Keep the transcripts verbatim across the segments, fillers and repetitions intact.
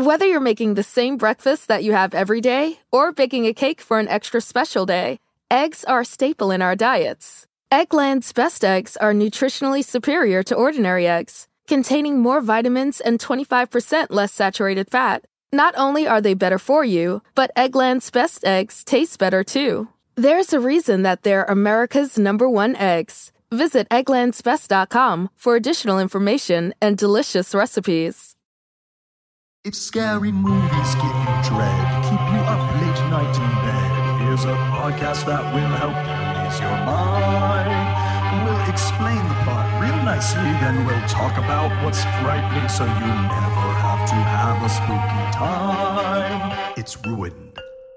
Whether you're making the same breakfast that you have every day or baking a cake for an extra special day, eggs are a staple in our diets. Eggland's best eggs are nutritionally superior to ordinary eggs, containing more vitamins and twenty-five percent less saturated fat. Not only are they better for you, but Eggland's best eggs taste better too. There's a reason that they're America's number one eggs. Visit egglands best dot com for additional information and delicious recipes. If scary movies give you dread, keep you up late night in bed, here's a podcast that will help you ease your mind. We'll explain the plot real nicely, then we'll talk about what's frightening so you never have to have a spooky time. It's Ruined.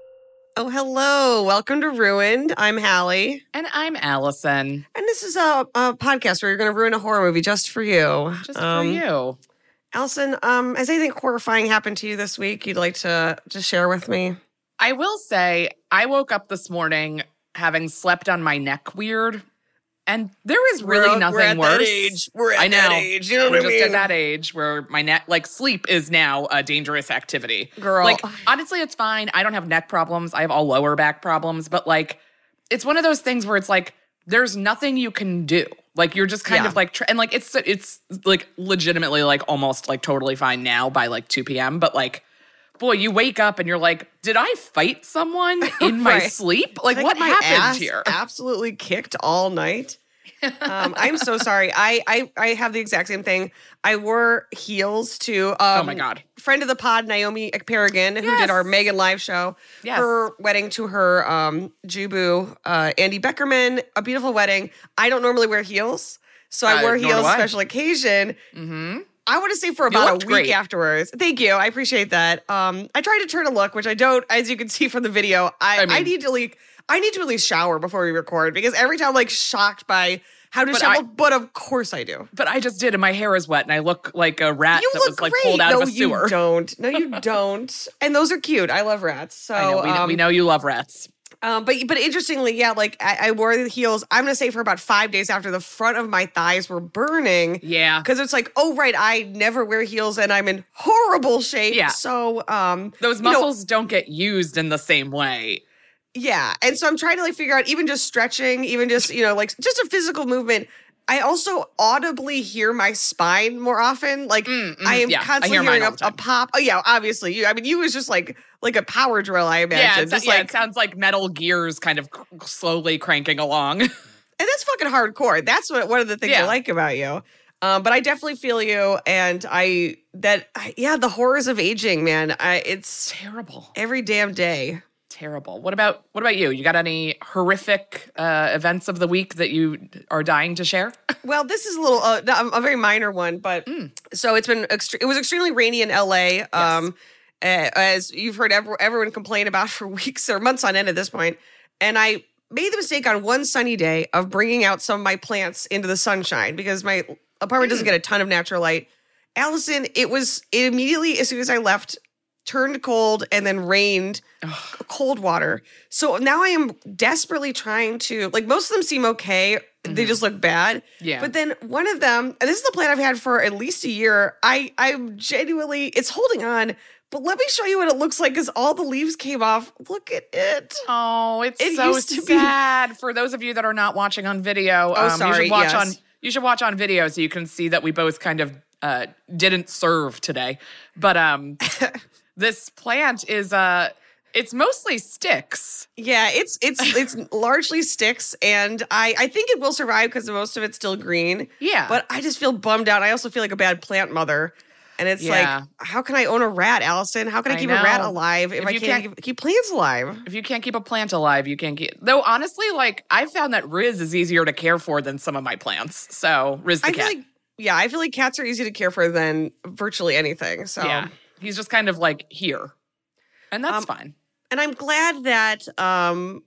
Oh, hello. Welcome to Ruined. I'm Hallie. And I'm Allison. And this is a, a podcast where you're going to ruin a horror movie just for you. Just um, for you. Allison, um, has anything horrifying happened to you this week you'd like to just share with me? I will say, I woke up this morning having slept on my neck weird, and there is really we're, nothing we're at worse. That age. We're at I know. that age. You know we're what I just mean? at that age where my neck, like sleep is now a dangerous activity. Girl. Like, honestly, it's fine. I don't have neck problems. I have all lower back problems, but like, it's one of those things where it's like, there's nothing you can do. Like, you're just kind yeah. of like, tr- and like, it's, it's like legitimately like almost like totally fine now by like two p.m. But like, boy, you wake up and you're like, did I fight someone in my Right. sleep? Like, Did I what get my happened ass here? Absolutely kicked all night. um, I'm so sorry. I, I I have the exact same thing. I wore heels to um, Oh my God. friend of the pod, Naomi Ekperigan, who Yes. did our Megan live show. Yes. Her wedding to her um, Jubu, uh, Andy Beckerman, a beautiful wedding. I don't normally wear heels, so I Uh, wore nor heels do I. special occasion. Mm-hmm. I want to say for about a looked week great. afterwards. Thank you. I appreciate that. Um, I tried to turn a look, which I don't, as you can see from the video. I, I mean- I need to like, I need to at least shower before we record because every time I'm like shocked by how But disheveled, I- but of course I do. But I just did, and my hair is wet, and I look like a rat You that look was like great. pulled out no, of a sewer. you don't. No, you don't. And those are cute. I love rats. So I know, we, um, we know you love rats. Um, but but interestingly, yeah, like I, I wore the heels. I'm gonna say for about five days after the front of my thighs were burning. Yeah. Because it's like, oh right, I never wear heels and I'm in horrible shape. Yeah. So um, Those you know, muscles don't get used in the same way. yeah, and so I'm trying to like figure out even just stretching, even just you know like just a physical movement. I also audibly hear my spine more often. Like Mm, mm, I am yeah, I constantly hear mine hearing all a, the a time. pop. Oh yeah, obviously. You. I mean, you was just like like a power drill. I imagine. Yeah, it's, just yeah, like it sounds like metal gears kind of cr- slowly cranking along. and that's fucking hardcore. That's what one of the things I Yeah. like about you. Um, but I definitely feel you, and I that I, yeah, the horrors of aging, man. I, it's Terrible. every damn day. Terrible. What about what about you? You got any horrific uh, events of the week that you are dying to share? Well, this is a little uh, a very minor one, but Mm. so it's been extre- it was extremely rainy in L A. Um, uh, as you've heard every- everyone complain about for weeks or months on end at this point, and I made the mistake on one sunny day of bringing out some of my plants into the sunshine because my apartment doesn't get a ton of natural light. Allison, it was it immediately as soon as I left turned cold and then rained cold water. So now I am desperately trying to like most of them seem okay. They just look bad. Yeah. But then one of them, and this is the plant I've had for at least a year. I I'm genuinely it's holding on. But let me show you what it looks like because all the leaves came off. Look at it. Oh, it's It so used to be- sad. For those of you that are not watching on video, Oh, um, you sorry, should watch yes. on you should watch on video so you can see that we both kind of uh, didn't serve today. But um, this plant is uh, it's mostly sticks. Yeah, it's it's it's largely sticks, and I I think it will survive because most of it's still green. Yeah. But I just feel bummed out. I also feel like a bad plant mother. And it's Yeah. like, how can I own a rat, Allison? How can I I keep a rat know. alive if, If I you can't, can't- keep, keep plants alive? If you can't keep a plant alive, you can't keep. Though honestly, like I've found that Riz is easier to care for than some of my plants. So Riz the I cat. feel like, yeah, I feel like cats are easy to care for than virtually anything. So, Yeah, he's just kind of like here, and that's Um, fine. and I'm glad that, um,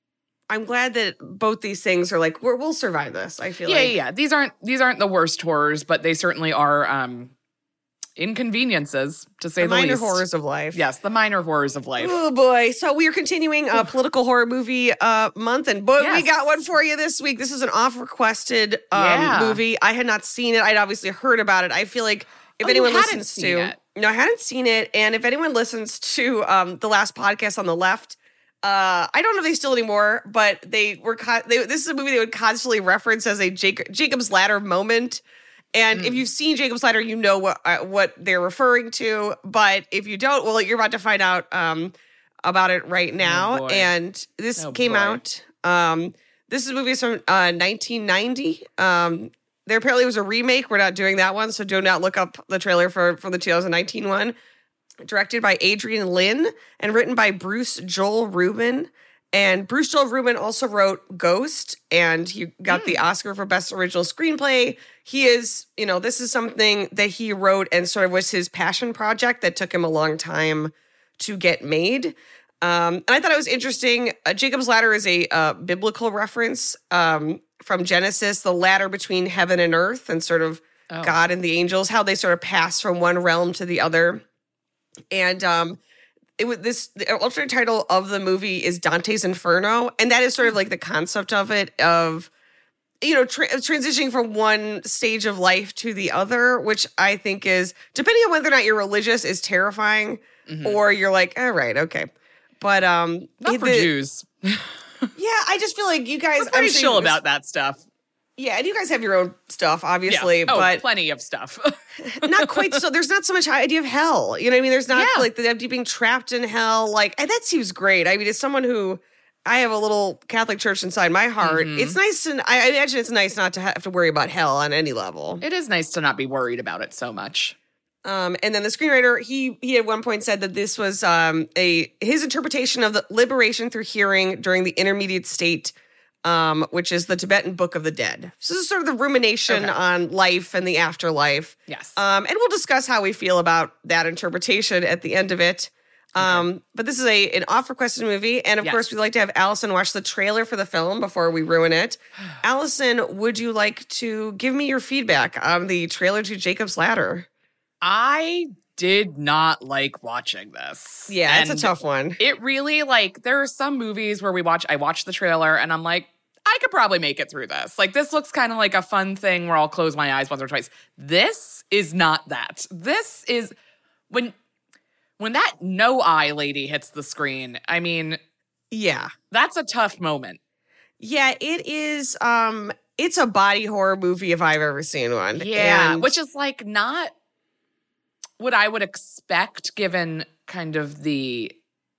I'm glad that both these things are like, we're, we'll survive this. I feel Yeah, like. yeah, yeah. These aren't these aren't the worst horrors, but they certainly are um, inconveniences to say The the, minor least. horrors of life. Yes, the minor horrors of life. Oh boy. So we are continuing a political horror movie uh, month, and boy, we Yes. got one for you this week. This is an off requested um, Yeah. movie. I had not seen it. I'd obviously heard about it. I feel like if Oh, you anyone hadn't listens seen to, it. no, I hadn't seen it. And if anyone listens to um, the last podcast on the left, uh, I don't know if they still anymore, but they were, co- they, this is a movie they would constantly reference as a Jacob, Jacob's Ladder moment. And mm. if you've seen Jacob's Ladder, you know what, uh, what they're referring to. But if you don't, well, you're about to find out um, about it right now. Oh, and this oh, came boy. out, um, this is a movie from uh, nineteen ninety. Um, There apparently was a remake. We're not doing that one, so do not look up the trailer for, for the two thousand nineteen one. Directed by Adrian Lynn and written by Bruce Joel Rubin. And Bruce Joel Rubin also wrote Ghost, and he got mm. the Oscar for Best Original Screenplay. He is, you know, this is something that he wrote and sort of was his passion project that took him a long time to get made. Um, and I thought it was interesting. Uh, Jacob's Ladder is a uh, biblical reference um, from Genesis, the ladder between heaven and earth, and sort of oh. God and the angels, how they sort of pass from one realm to the other. And um, it was this the alternate title of the movie is Dante's Inferno, and that is sort of like the concept of it of you know tra- transitioning from one stage of life to the other, which I think is, depending on whether or not you're religious, is terrifying, mm-hmm. or you're like, all right, okay. But um, not for the, Jews. Yeah, I just feel like you guys. We're pretty I'm chill saying, about that stuff. Yeah, and you guys have your own stuff, obviously, yeah. oh, but plenty of stuff. not quite so. There's not so much idea of hell. You know what I mean? There's not yeah. like the idea of being trapped in hell. Like, and that seems great. I mean, as someone who I have a little Catholic church inside my heart, mm-hmm. it's nice to. I imagine it's nice not to have to worry about hell on any level. It is nice to not be worried about it so much. Um, and then the screenwriter, he he at one point said that this was um, a his interpretation of the liberation through hearing during the intermediate state, um, which is the Tibetan Book of the Dead. So this is sort of the rumination okay. on life and the afterlife. Yes. Um, and we'll discuss how we feel about that interpretation at the end of it. Um, okay. But this is a an oft-requested movie, and of yes. course, we'd like to have Allison watch the trailer for the film before we ruin it. Allison, would you like to give me your feedback on the trailer to Jacob's Ladder? I did not like watching this. Yeah, and it's a tough one. It really, like, there are some movies where we watch, I watch the trailer and I'm like, I could probably make it through this. Like, this looks kind of like a fun thing where I'll close my eyes once or twice. This is not that. This is, when, when that no eye lady hits the screen, I mean, yeah, that's a tough moment. Yeah, it is, um, it's a body horror movie if I've ever seen one. Yeah, and- which is like not what I would expect given kind of the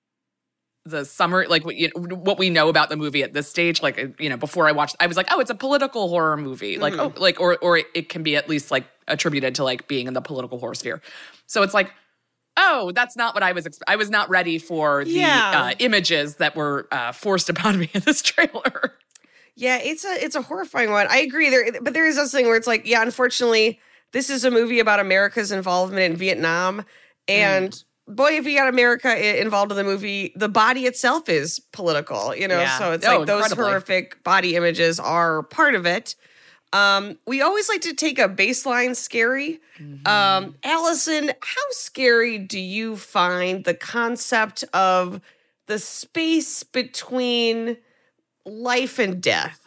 the summer, like what, you know, what we know about the movie at this stage. Like, you know, before I watched, I was like, oh, it's a political horror movie. Like, mm-hmm. oh, like, or or it can be at least like attributed to like being in the political horror sphere. So it's like, oh, that's not what I was. Exp- I was not ready for the yeah. uh, images that were uh, forced upon me in this trailer. Yeah, it's a it's a horrifying one. I agree there, but there is this thing where it's like, yeah, unfortunately, this is a movie about America's involvement in Vietnam. And mm. boy, if you got America involved in the movie, the body itself is political, you know? Yeah. So it's oh, like those incredibly. horrific body images are part of it. Um, we always like to take a baseline scary. Mm-hmm. Um, Allison, how scary do you find the concept of the space between life and death?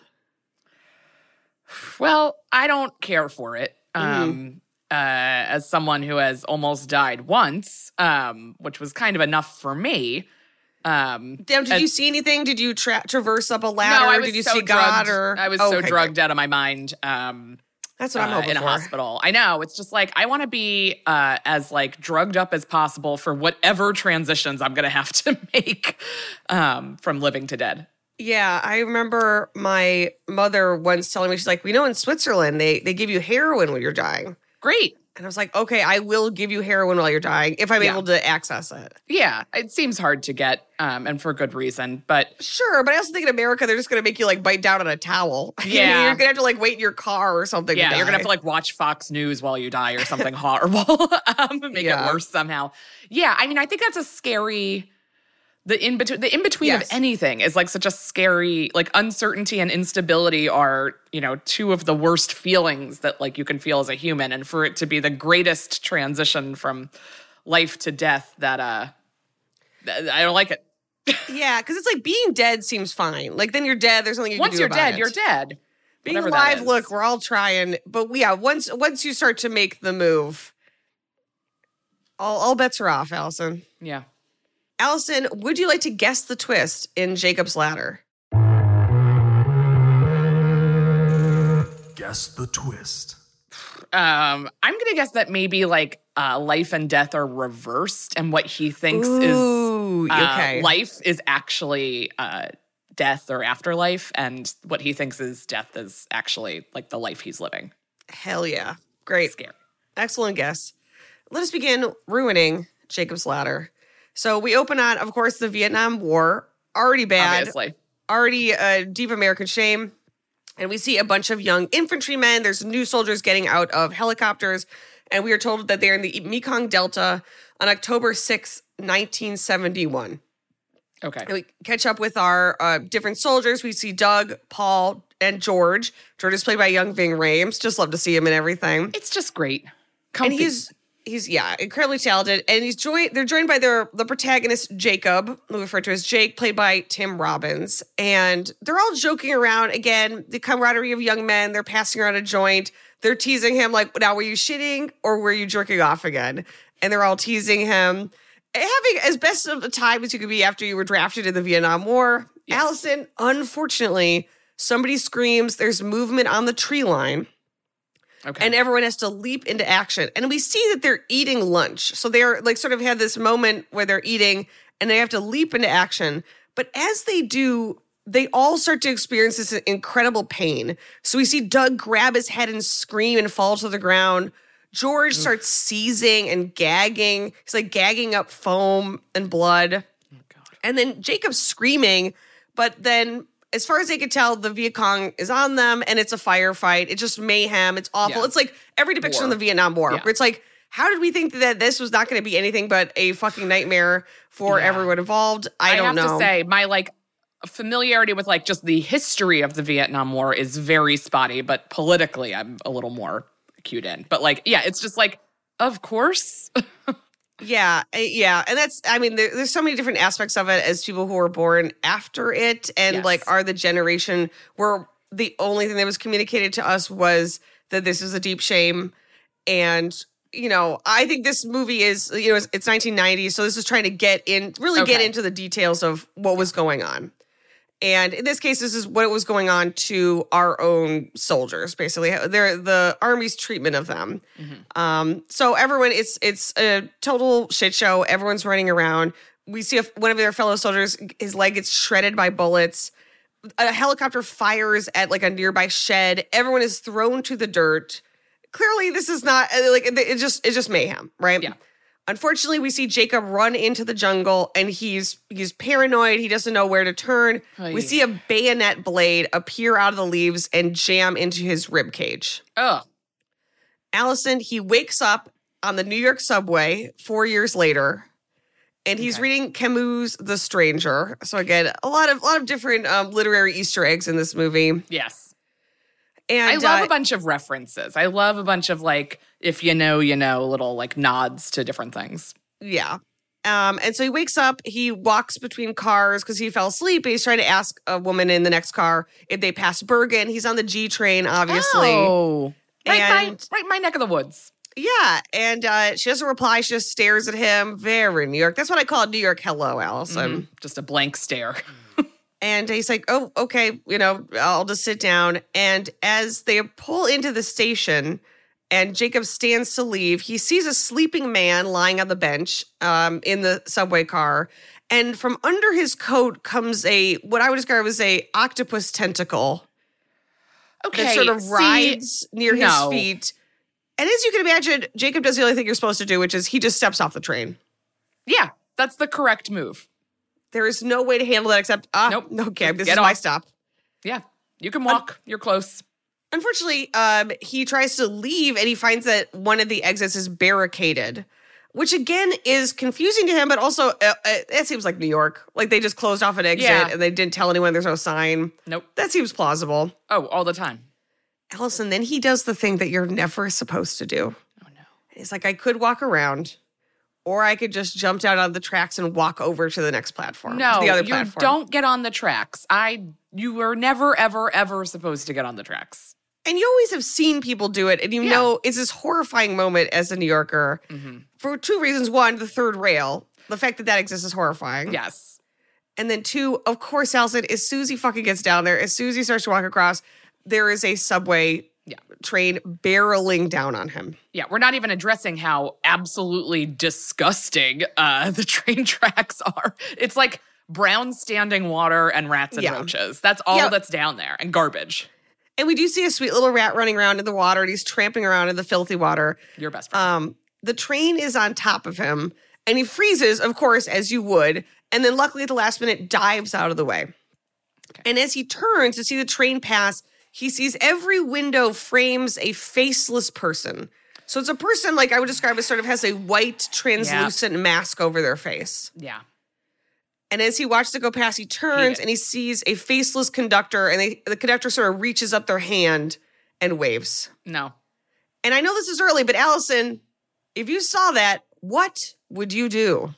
Well, I don't care for it. Mm-hmm. Um, uh, as someone who has almost died once, um, which was kind of enough for me. Um, Damn, did as, you see anything? Did you tra- traverse up a ladder? No, I was did you so see drugged, God? Or I was oh, so okay, drugged great. out of my mind. Um, That's what I'm uh, hoping in for. a hospital. I know. It's just like I want to be uh, as like drugged up as possible for whatever transitions I'm going to have to make um, from living to dead. Yeah, I remember my mother once telling me, she's like, we know in Switzerland, they they give you heroin when you're dying. Great. And I was like, okay, I will give you heroin while you're dying if I'm yeah. able to access it. Yeah, it seems hard to get, um, and for good reason. But sure, but I also think in America, they're just going to make you like bite down on a towel. Yeah. You're going to have to like wait in your car or something. Yeah, to you're going to have to like watch Fox News while you die or something horrible. um, make yeah. it worse somehow. Yeah, I mean, I think that's a scary... The in between, the in between yes. of anything is like such a scary, like uncertainty and instability are, you know, two of the worst feelings that like you can feel as a human. And for it to be the greatest transition from life to death, that uh, I don't like it. Yeah, because it's like being dead seems fine. Like then you're dead. There's nothing you once can do you're about dead, it. you're dead. Being Whatever alive, that is. look, we're all trying, but yeah, once once you start to make the move, All, all bets are off, Allison. Yeah. Allison, would you like to guess the twist in Jacob's Ladder? Guess the twist. Um, I'm gonna guess that maybe like uh, life and death are reversed, and what he thinks Ooh, is uh, okay. life is actually uh, death or afterlife, and what he thinks is death is actually like the life he's living. Hell yeah. Great. Scary. Excellent guess. Let us begin ruining Jacob's Ladder. So we open on, of course, the Vietnam War. Already bad. Obviously. Already a deep American shame. And we see a bunch of young infantrymen. There's new soldiers getting out of helicopters. And we are told that they're in the Mekong Delta on October sixth, nineteen seventy-one. Okay. And we catch up with our uh, different soldiers. We see Doug, Paul, and George. George is played by young Ving Rhames. Just love to see him in everything. It's just great. And Comfy. he's he's yeah, incredibly talented. And he's joined. They're joined by their the protagonist Jacob, who we refer to as Jake, played by Tim Robbins. And they're all joking around again. The camaraderie of young men. They're passing around a joint. They're teasing him like, "Now, were you shitting or were you jerking off again?" And they're all teasing him, having as best of a time as you could be after you were drafted in the Vietnam War. Yes. Allison, unfortunately, somebody screams. There's movement on the tree line. okay. And everyone has to leap into action. And we see that they're eating lunch. So they're like sort of had this moment where they're eating and they have to leap into action. But as they do, they all start to experience this incredible pain. So we see Doug grab his head and scream and fall to the ground. George starts seizing and gagging. He's like gagging up foam and blood. Oh, God. And then Jacob's screaming, but then as far as they could tell, the Viet Cong is on them and it's a firefight. It's just mayhem. It's awful. Yeah. It's like every depiction War. of the Vietnam War. Yeah. Where it's like, how did we think that this was not going to be anything but a fucking nightmare for Yeah. everyone involved? I, don't have know. to say, my like familiarity with like just the history of the Vietnam War is very spotty, but politically I'm a little more cued in. But like, yeah, it's just like, of course. Yeah, uh, yeah. And that's, I mean, there, there's so many different aspects of it as people who were born after it and Yes. like are the generation where the only thing that was communicated to us was that this is a deep shame. And, you know, I think this movie is, you know, it's, it's nineteen ninety. So this is trying to get in, really get Okay. into the details of what was going on. And in this case, this is what was going on to our own soldiers, basically. They're the Army's treatment of them. Mm-hmm. Um, so everyone, it's it's a total shit show. Everyone's running around. We see a, one of their fellow soldiers, his leg gets shredded by bullets. A helicopter fires at like a nearby shed. Everyone is thrown to the dirt. Clearly, this is not like it's just it's just mayhem, right? Yeah. Unfortunately, we see Jacob run into the jungle and he's he's paranoid. He doesn't know where to turn. Oh, we yeah. see a bayonet blade appear out of the leaves and jam into his rib cage. Ugh. Allison, he wakes up on the New York subway four years later, and he's Okay. reading Camus' The Stranger. So again, a lot of a lot of different um, literary Easter eggs in this movie. Yes. And I love uh, a bunch of references. I love a bunch of like, if you know, you know, little like nods to different things. Yeah. Um, and so he wakes up, he walks between cars because he fell asleep, and he's trying to ask a woman in the next car if they pass Bergen. He's on the G train, obviously. Oh. Right, And- my, right my neck of the woods. Yeah. And uh, she doesn't reply. She just stares at him. Very New York. That's what I call New York hello, Allison. Mhm. Just a blank stare. And he's like, oh, okay, you know, I'll just sit down. And as they pull into the station and Jacob stands to leave, he sees a sleeping man lying on the bench um, in the subway car. And from under his coat comes a, what I would describe as a octopus tentacle Okay. that sort of see, rides near no. his feet. And as you can imagine, Jacob does the only thing you're supposed to do, which is he just steps off the train. Yeah, that's the correct move. There is no way to handle that except, ah, Nope. okay, this Get is my off. stop. Yeah. You can walk. You're close. Unfortunately, um, he tries to leave and he finds that one of the exits is barricaded, which again is confusing to him, but also uh, uh, it seems like New York. Like they just closed off an exit Yeah. and they didn't tell anyone there's no sign. Nope. That seems plausible. Oh, all the time. Allison, then he does the thing that you're never supposed to do. Oh, no. He's like, I could walk around, or I could just jump down on the tracks and walk over to the next platform. No, to the other you platform. don't get on the tracks. I, you were never, ever, ever supposed to get on the tracks. And you always have seen people do it, and you Yeah. know it's this horrifying moment as a New Yorker. Mm-hmm. for two reasons. One, the third rail. The fact that that exists is horrifying. Yes. And then two, of course, Allison, as soon as he fucking gets down there, as soon as he starts to walk across, there is a subway yeah. train barreling down on him. Yeah, we're not even addressing how absolutely disgusting uh, the train tracks are. It's like brown standing water and rats and yeah. roaches. That's all yeah. that's down there, and garbage. And we do see a sweet little rat running around in the water, and he's tramping around in the filthy water. Your best friend. Um, the train is on top of him, and he freezes, of course, as you would, and then luckily at the last minute dives out of the way. Okay. And as he turns to see the train pass, he sees every window frames a faceless person. So it's a person, like I would describe as sort of has a white translucent yeah. mask over their face. Yeah. And as he watches it go past, he turns and he sees a faceless conductor, and they, the conductor sort of reaches up their hand and waves. No. And I know this is early, but Allison, if you saw that, what would you do?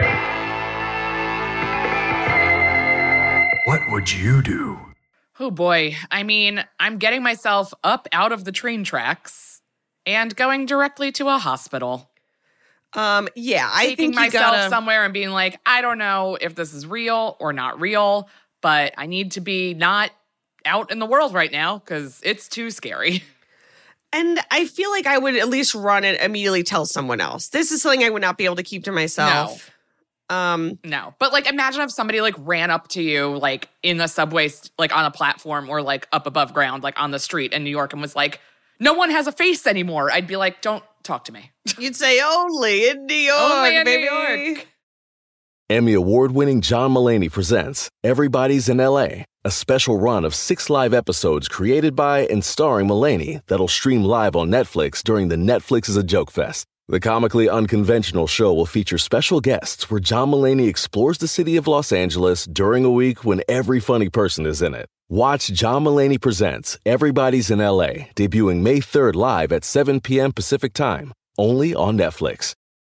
What would you do? Oh boy. I mean, I'm getting myself up out of the train tracks and going directly to a hospital. Um, yeah, I Taking think you myself gotta... somewhere and being like, I don't know if this is real or not real, but I need to be not out in the world right now because it's too scary. And I feel like I would at least run and immediately tell someone else. This is something I would not be able to keep to myself. No. Um, no. But like, imagine if somebody like ran up to you, like in the subway, like on a platform or like up above ground, like on the street in New York, and was like, no one has a face anymore. I'd be like, don't talk to me. You'd say only in New York, only in baby. New York. Emmy award-winning John Mulaney presents Everybody's in L A, a special run of six live episodes created by and starring Mulaney that'll stream live on Netflix during the Netflix is a Joke Fest. The comically unconventional show will feature special guests where John Mulaney explores the city of Los Angeles during a week when every funny person is in it. Watch John Mulaney Presents Everybody's in L A, debuting May third live at seven p.m. Pacific Time, only on Netflix.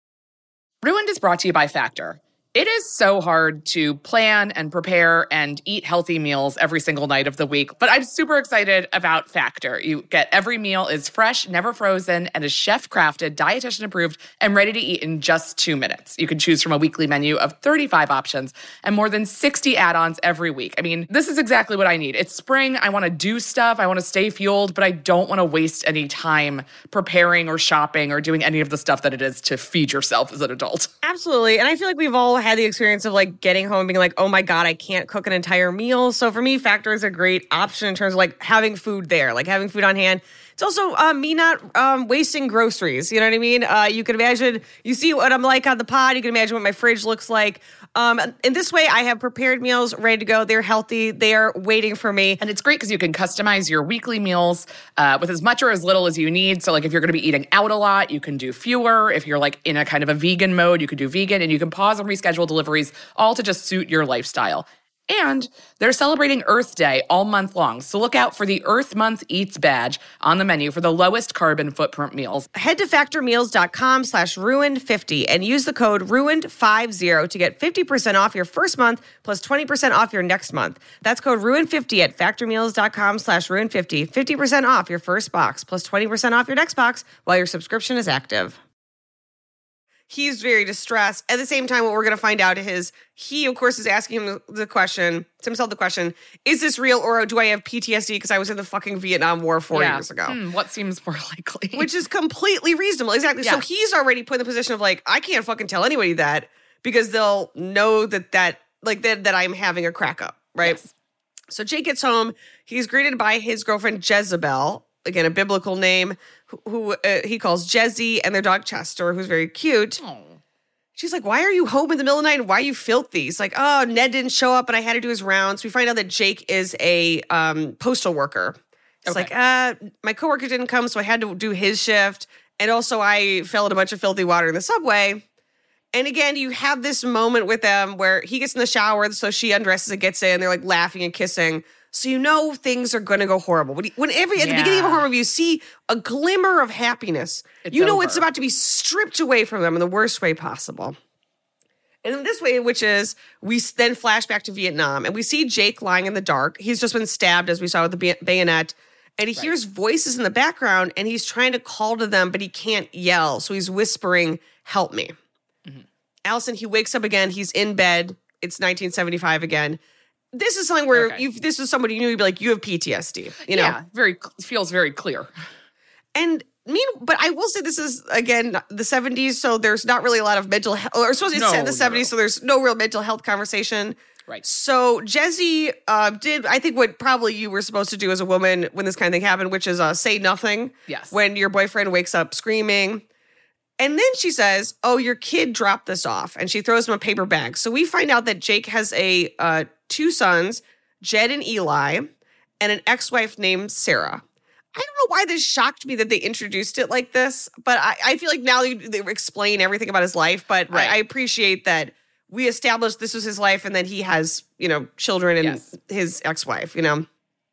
Ruined is brought to you by Factor. It is so hard to plan and prepare and eat healthy meals every single night of the week, but I'm super excited about Factor. You get every meal is fresh, never frozen, and is chef-crafted, dietitian-approved, and ready to eat in just two minutes. You can choose from a weekly menu of thirty-five options and more than sixty add-ons every week. I mean, this is exactly what I need. It's spring. I want to do stuff. I want to stay fueled, but I don't want to waste any time preparing or shopping or doing any of the stuff that it is to feed yourself as an adult. Absolutely. And I feel like we've all had the experience of like getting home and being like, oh my God, I can't cook an entire meal. So for me, Factor is a great option in terms of like having food there, like having food on hand. It's also uh, me not um, wasting groceries. You know what I mean? Uh, you can imagine, you see what I'm like on the pod. You can imagine what my fridge looks like. Um, in this way, I have prepared meals ready to go. They're healthy. They are waiting for me. And it's great because you can customize your weekly meals uh, with as much or as little as you need. So like if you're going to be eating out a lot, you can do fewer. If you're like in a kind of a vegan mode, you can do vegan, and you can pause and reschedule deliveries all to just suit your lifestyle. And they're celebrating Earth Day all month long. So look out for the Earth Month Eats badge on the menu for the lowest carbon footprint meals. Head to factormeals.com slash ruined50 and use the code ruined50 to get fifty percent off your first month plus twenty percent off your next month. That's code ruined fifty at factormeals.com slash ruined50. fifty percent off your first box plus twenty percent off your next box while your subscription is active. He's very distressed. At the same time, what we're going to find out is he, of course, is asking him the question, to himself the question, is this real or do I have P T S D because I was in the fucking Vietnam War four yeah. years ago? Hmm, what seems more likely? Which is completely reasonable. Exactly. Yeah. So he's already put in the position of like, I can't fucking tell anybody that because they'll know that that, like that, that I'm having a crack up, right? Yes. So Jake gets home. He's greeted by his girlfriend, Jezebel, again, a biblical name, who, who uh, he calls Jezzy, and their dog Chester, who's very cute. Oh. She's like, why are you home in the middle of the night and why are you filthy? He's like, oh, Ned didn't show up and I had to do his rounds. We find out that Jake is a um, postal worker. It's Okay. like, uh, my coworker didn't come, so I had to do his shift. And also I fell in a bunch of filthy water in the subway. And again, you have this moment with them where he gets in the shower, so she undresses and gets in. They're like laughing and kissing. So you know things are going to go horrible. When, when every, at the Yeah. beginning of a horror movie, you see a glimmer of happiness. It's you know over. it's about to be stripped away from them in the worst way possible. And in this way, which is, we then flash back to Vietnam, and we see Jake lying in the dark. He's just been stabbed, as we saw with the bay- bayonet. And he Right. hears voices in the background, and he's trying to call to them, but he can't yell. So he's whispering, help me. Mm-hmm. Allison, he wakes up again. He's in bed. It's nineteen seventy-five again. This is something where okay. if this is somebody you knew, you'd be like, you have P T S D. You know? Yeah, very feels very clear. And mean, but I will say this is, again, the seventies, so there's not really a lot of mental health, or supposed to No, set in the no, seventies, no. so there's no real mental health conversation. Right. So Jesse uh, did, I think, what probably you were supposed to do as a woman when this kind of thing happened, which is uh, say nothing. Yes. When your boyfriend wakes up screaming. And then she says, oh, your kid dropped this off. And she throws him a paper bag. So we find out that Jake has a uh, two sons, Jed and Eli, and an ex-wife named Sarah. I don't know why this shocked me that they introduced it like this, but I, I feel like now they, they explain everything about his life. But Right. I, I appreciate that we established this was his life and that he has, you know, children and Yes. his ex-wife, you know.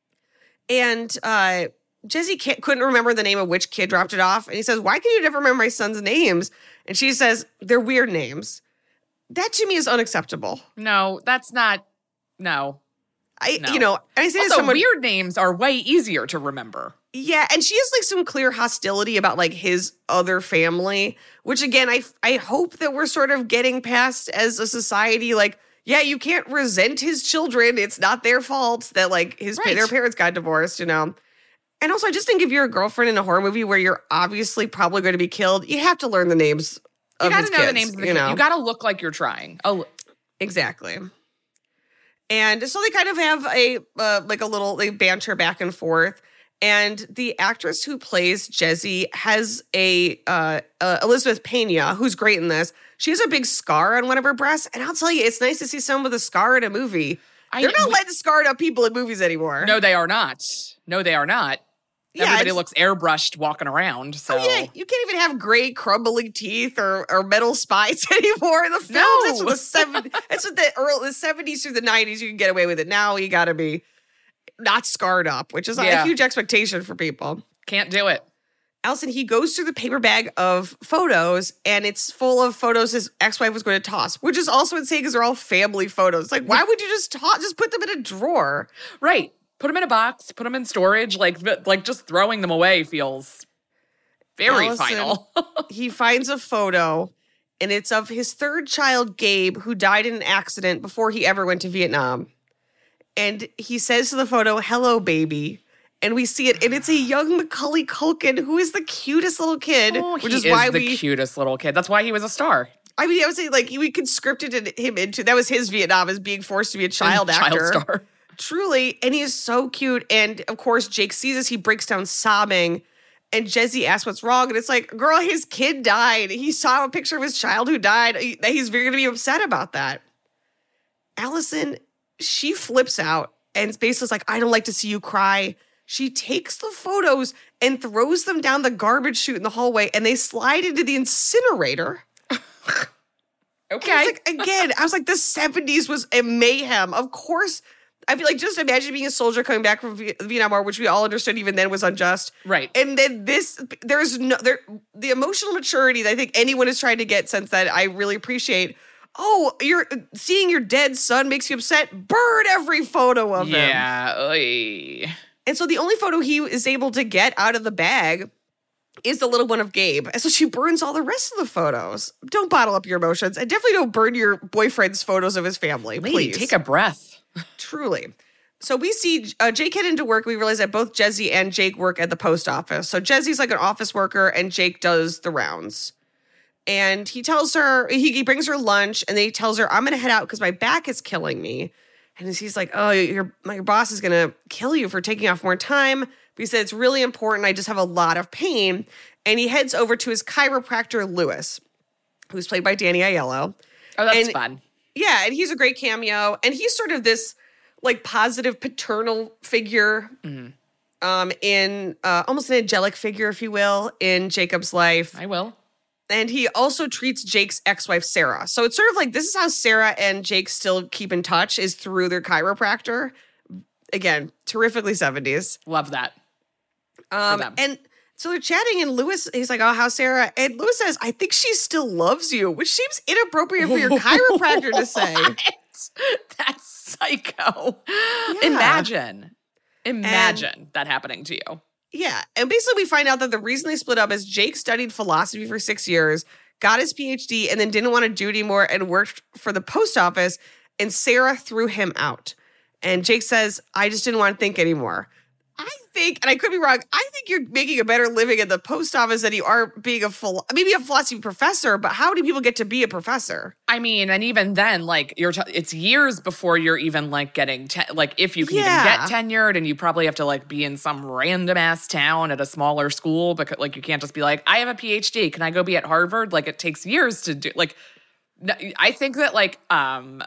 And uh, Jesse can't, couldn't remember the name of which kid dropped it off. And he says, why can you never remember my son's names? And she says, they're weird names. That to me is unacceptable. No, that's not, no. I, No. you know, and I say to Also, someone, weird names are way easier to remember. yeah, and she has like some clear hostility about like his other family, which again, I I hope that we're sort of getting past as a society. Like, yeah, you can't resent his children; it's not their fault that like his Right. their parents got divorced, you know. And also, I just think if you're a girlfriend in a horror movie where you're obviously probably going to be killed, you have to learn the names You of got his to know kids, the names of the you kids. know? You got to look like you're trying. Oh, Exactly. And so they kind of have a uh, like a little they banter back and forth. And the actress who plays Jesse has a uh, uh, Elizabeth Pena, who's great in this. She has a big scar on one of her breasts, and I'll tell you, it's nice to see someone with a scar in a movie. I- They're not we- letting scarred up people in movies anymore. no, they are not. No, they are not. Yeah, Everybody it's- looks airbrushed walking around. So Oh, yeah, you can't even have gray crumbling teeth or, or metal spines anymore in the film. No. That's what the seventies. That's what the early the seventies through the nineties you can get away with it. Now you got to be not scarred up, which is Yeah. a huge expectation for people. can't do it. Allison, he goes through the paper bag of photos, and it's full of photos his ex-wife was going to toss, which is also insane because they're all family photos. Like, why would you just toss? Just put them in a drawer. Right. Put them in a box, put them in storage. Like, like just throwing them away feels very Allison, final. He finds a photo, and it's of his third child, Gabe, who died in an accident before he ever went to Vietnam. And he says to the photo, hello, baby. And we see it, and it's a young Macaulay Culkin, who is the cutest little kid, Oh, which he is why the we, cutest little kid. That's why he was a star. I mean, I would say, like, we conscripted him into, that was his Vietnam, as being forced to be a child actor. Child star. Truly, and he is so cute. And of course, Jake sees this, he breaks down sobbing, and Jesse asks what's wrong. And it's like, girl, his kid died. He saw a picture of his child who died. He- He's very going to be upset about that. Allison, she flips out and basically is like, I don't like to see you cry. She takes the photos and throws them down the garbage chute in the hallway, and they slide into the incinerator. Okay. And it's like, again, I was like, the seventies was a mayhem. Of course, I feel like just imagine being a soldier coming back from the Vietnam War, which we all understood even then was unjust. Right. And then this, there's no, there, the emotional maturity that I think anyone has tried to get since that, I really appreciate. Oh, you're seeing your dead son makes you upset. Burn every photo of him. yeah. oy. And so the only photo he is able to get out of the bag is the little one of Gabe. And so she burns all the rest of the photos. Don't bottle up your emotions. And definitely don't burn your boyfriend's photos of his family, Lady, please. take a breath. Truly. So we see uh, Jake head into work. We realize that both Jesse and Jake work at the post office. So Jesse's like an office worker, and Jake does the rounds. And he tells her, he, he brings her lunch, and then he tells her, I'm going to head out because my back is killing me. And he's like, oh, your, my boss is going to kill you for taking off more time. But he said, it's really important. I just have a lot of pain. And he heads over to his chiropractor, Lewis, who's played by Danny Aiello. Oh, that's And- fun. Yeah, and he's a great cameo. And he's sort of this like positive paternal figure um, in uh, almost an angelic figure, if you will, in Jacob's life. I will. And he also treats Jake's ex-wife, Sarah. So it's sort of like this is how Sarah and Jake still keep in touch is through their chiropractor. Again, terrifically seventies. Love that. Um, them. and so they're chatting, and Lewis, he's like, oh, how's Sarah? And Lewis says, I think she still loves you, which seems inappropriate for your chiropractor to say. What? That's psycho. Yeah. Imagine. Imagine that happening to you. Yeah. And basically we find out that the reason they split up is Jake studied philosophy for six years, got his P H D, and then didn't want to do it anymore and worked for the post office, and Sarah threw him out. And Jake says, I just didn't want to think anymore. I think, and I could be wrong, I think you're making a better living at the post office than you are being a full, maybe a philosophy professor, but how do people get to be a professor? I mean, and even then, like, you're t- it's years before you're even, like, getting, te- like, if you can Yeah. even get tenured, and you probably have to, like, be in some random-ass town at a smaller school, because, like, you can't just be like, I have a P H D, can I go be at Harvard? Like, it takes years to do, like, n- I think that, like, um...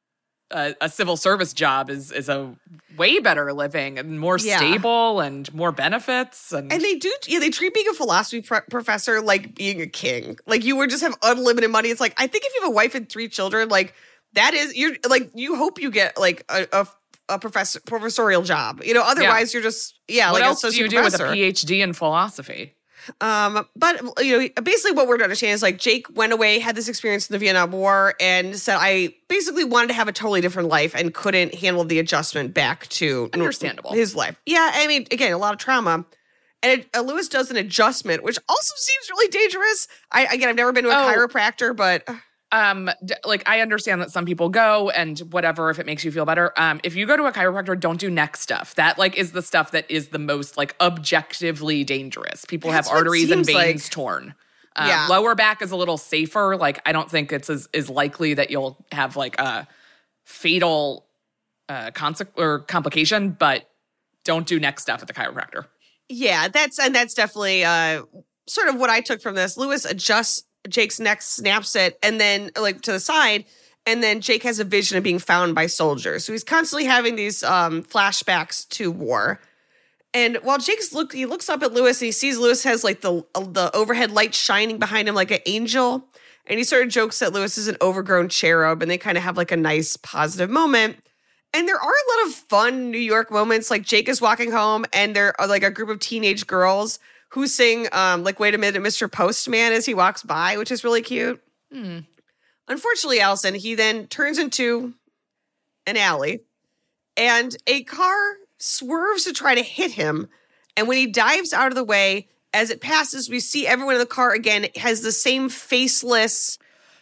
A, a civil service job is is a way better living and more Yeah. stable and more benefits. And, And they do, yeah, they treat being a philosophy pro- professor like being a king. Like you would just have unlimited money. It's like, I think if you have a wife and three children, like that is, you're like, you hope you get like a, a, a professor professorial job. You know, otherwise you're just, yeah, what like else a do you associate do with a professor. P H D in philosophy? Um, but you know, basically what we're to understand is like Jake went away, had this experience in the Vietnam War, and said I basically wanted to have a totally different life and couldn't handle the adjustment back to Understandable. his life. Yeah, I mean, again, a lot of trauma. And it, uh, Lewis does an adjustment, which also seems really dangerous. I again, I've never been to a Oh. chiropractor, but Um, d- like I understand that some people go and whatever if it makes you feel better. Um, if you go to a chiropractor, don't do neck stuff. That like is the stuff that is the most like objectively dangerous. People That's have what it arteries and seems veins like. torn. Um, Yeah. Lower back is a little safer. Like I don't think it's as, as likely that you'll have like a fatal uh, conse- or complication, but don't do neck stuff at the chiropractor. yeah, that's and that's definitely uh sort of what I took from this. Lewis adjusts Jake's neck, snaps it, and then like to the side, and then Jake has a vision of being found by soldiers. So he's constantly having these um, flashbacks to war. And while Jake's look, he looks up at Lewis and he sees Lewis has like the the overhead light shining behind him like an angel, and he sort of jokes that Lewis is an overgrown cherub, and they kind of have like a nice positive moment. And there are a lot of fun New York moments. Like Jake is walking home, and there are like a group of teenage girls who sing um, like, wait a minute, Mister Postman as he walks by, which is really cute. Hmm. Unfortunately, Allison, he then turns into an alley and a car swerves to try to hit him. And when he dives out of the way, as it passes, we see everyone in the car again has the same faceless,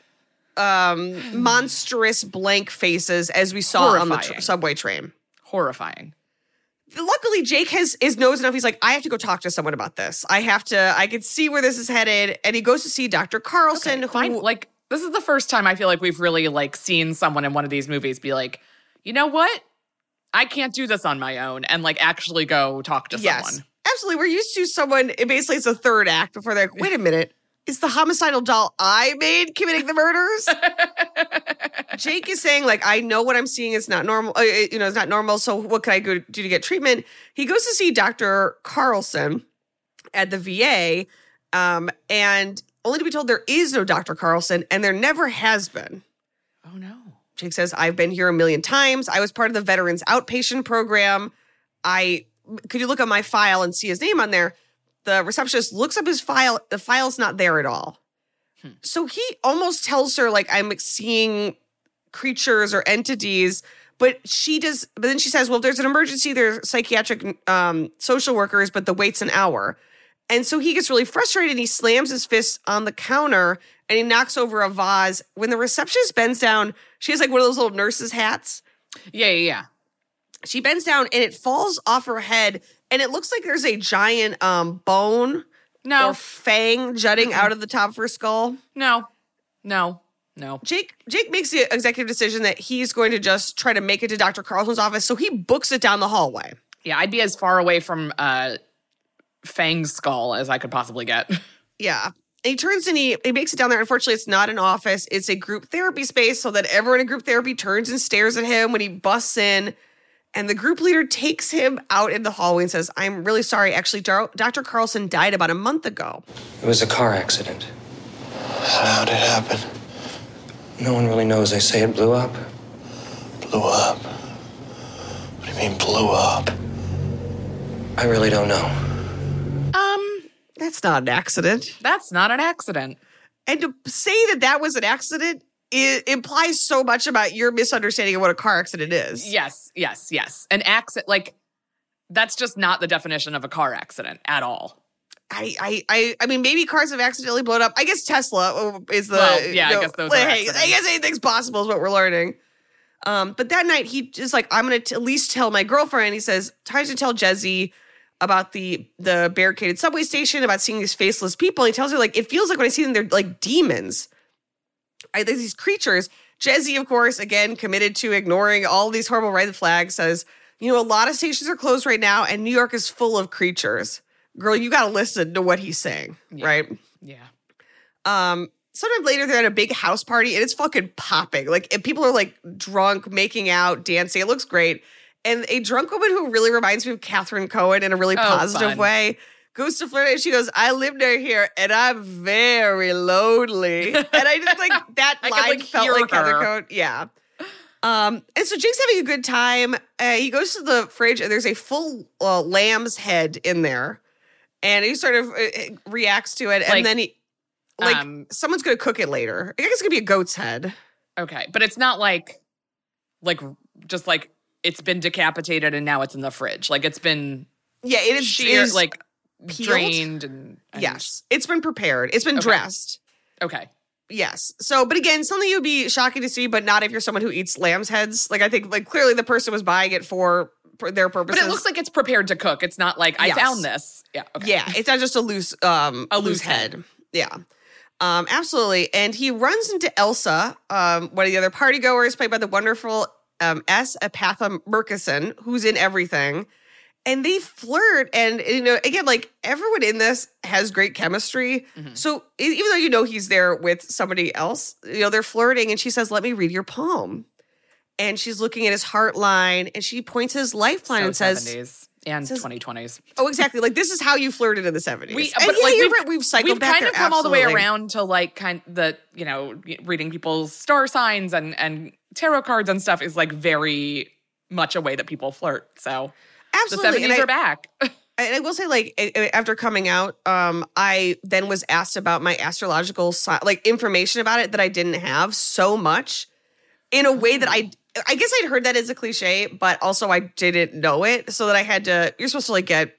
um, monstrous blank faces as we saw on the tr- Horrifying. subway train. Horrifying. Luckily, Jake has is knows enough. He's like, I have to go talk to someone about this. I have to. I can see where this is headed, and he goes to see Doctor Carlson. Okay, fine. who, Like this is the first time I feel like we've really like seen someone in one of these movies be like, you know what? I can't do this on my own, and like actually go talk to yes, someone. absolutely. We're used to someone. It basically, it's a third act before they're like, wait a minute. Is the homicidal doll I made committing the murders? Jake is saying, like, I know what I'm seeing is not normal. Uh, it- you know, it's not normal. So what can I go do to get treatment? He goes to see Doctor Carlson at the V A, um, and only to be told there is no Doctor Carlson, and there never has been. Oh no. Jake says, I've been here a million times. I was part of the Veterans Outpatient Program. I could you look at my file and see his name on there? The receptionist looks up his file. The file's not there at all. Hmm. So he almost tells her, like, I'm seeing creatures or entities, but she does. But then she says, well, if there's an emergency, there's psychiatric um, social workers, but the wait's an hour. And so he gets really frustrated and he slams his fist on the counter and he knocks over a vase. When the receptionist bends down, she has like one of those little nurse's hats. Yeah, yeah, yeah. She bends down and it falls off her head and it looks like there's a giant um, bone No, or fang jutting out of the top of her skull. no, no, no. Jake Jake makes the executive decision that he's going to just try to make it to Doctor Carlson's office, so he books it down the hallway. Yeah, I'd be as far away from uh, Fang's skull as I could possibly get. Yeah. And he turns and he, he makes it down there. Unfortunately, it's not an office. It's a group therapy space so that everyone in group therapy turns and stares at him when he busts in. And the group leader takes him out in the hallway and says, I'm really sorry. Actually, Dar- Doctor Carlson died about a month ago. It was a car accident. How did it happen? No one really knows. They say it blew up. Blew up. What do you mean blew up? I really don't know. Um, That's not an accident. that's not an accident. And to say that that was an accident, it implies so much about your misunderstanding of what a car accident is. Yes, yes, yes. An accident, like, that's just not the definition of a car accident at all. I, I, I, I mean, maybe cars have accidentally blown up. I guess Tesla is the. Well, yeah, you know, I guess those like, are hey, accidents. I guess anything's possible is what we're learning. Um, but that night, he just like, I'm going to at least tell my girlfriend. He says, tries to tell Jesse about the the barricaded subway station, about seeing these faceless people. He tells her, like, it feels like when I see them, they're like demons. I think these creatures. Jesse, of course, again, committed to ignoring all these horrible red flags, says, you know, a lot of stations are closed right now, and New York is full of creatures. Girl, you got to listen to what he's saying, yeah. right? Yeah. Um, sometime later, they're at a big house party, and it's fucking popping. Like, and people are, like, drunk, making out, dancing. It looks great. And a drunk woman who really reminds me of Catherine Cohen in a really Oh, positive fun. way goes to flirt, and she goes, I live near here, and I'm very lonely. And I just, like, that I could, line like, felt hear like Catherine her. Cohen. Yeah. Um, and so Jake's having a good time. Uh, he goes to the fridge, and there's a full uh, lamb's head in there. And he sort of uh, reacts to it, and Like, then he, like, um, someone's going to cook it later. I guess it's going to be a goat's head. Okay. But it's not like, like, just like it's been decapitated and now it's in the fridge. Like it's been Yeah, it is, shear, it is like peeled? drained and, and Yes, it's been prepared. It's been Okay. dressed. Okay. Yes. So, but again, something you'd be shocking to see, but not if you're someone who eats lamb's heads. Like, I think, like, clearly the person was buying it for, for their But purposes. it looks like it's prepared to cook. It's not like I Yes. found this. Yeah. Okay. Yeah, it's not just a loose, um, A loose loose head. head. Yeah. Um, absolutely. And he runs into Elsa, um, one of the other party goers, played by the wonderful um, S. Apatha Murkison, who's in everything. And they flirt. And, you know, again, like, everyone in this has great chemistry. Mhm. So e- even though you know he's there with somebody else, you know, they're flirting. And she says, let me read your palm. And she's looking at his heart line. And she points his lifeline So and says, seventies and says- twenty twenties. oh, exactly. Like, this is how you flirted in the seventies. We, and but yeah, like you're we've, right. We've cycled we've back kind there, of come all the way absolutely. around to like kind the you know reading people's star signs and and tarot cards and stuff is like very much a way that people flirt. So Absolutely. the And seventies I- are back. And I will say, like, a- a- after coming out, um, I then was asked about my astrological, si- like, information about it that I didn't have so much in a way that I, I guess I'd heard that as a cliche, but also I didn't know it. So that I had to, you're supposed to, like, get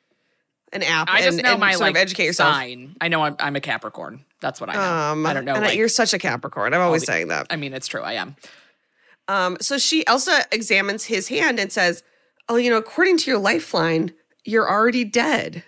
an app I and, just know and my sort like of educate yourself. sign. I know I'm, I'm a Capricorn. That's what I know. Um, I don't know. And I- like- you're such a Capricorn. I'm always the- saying that. I mean, it's true. I am. Um, so she, Elsa examines his hand and says, oh, you know, according to your lifeline, you're already dead.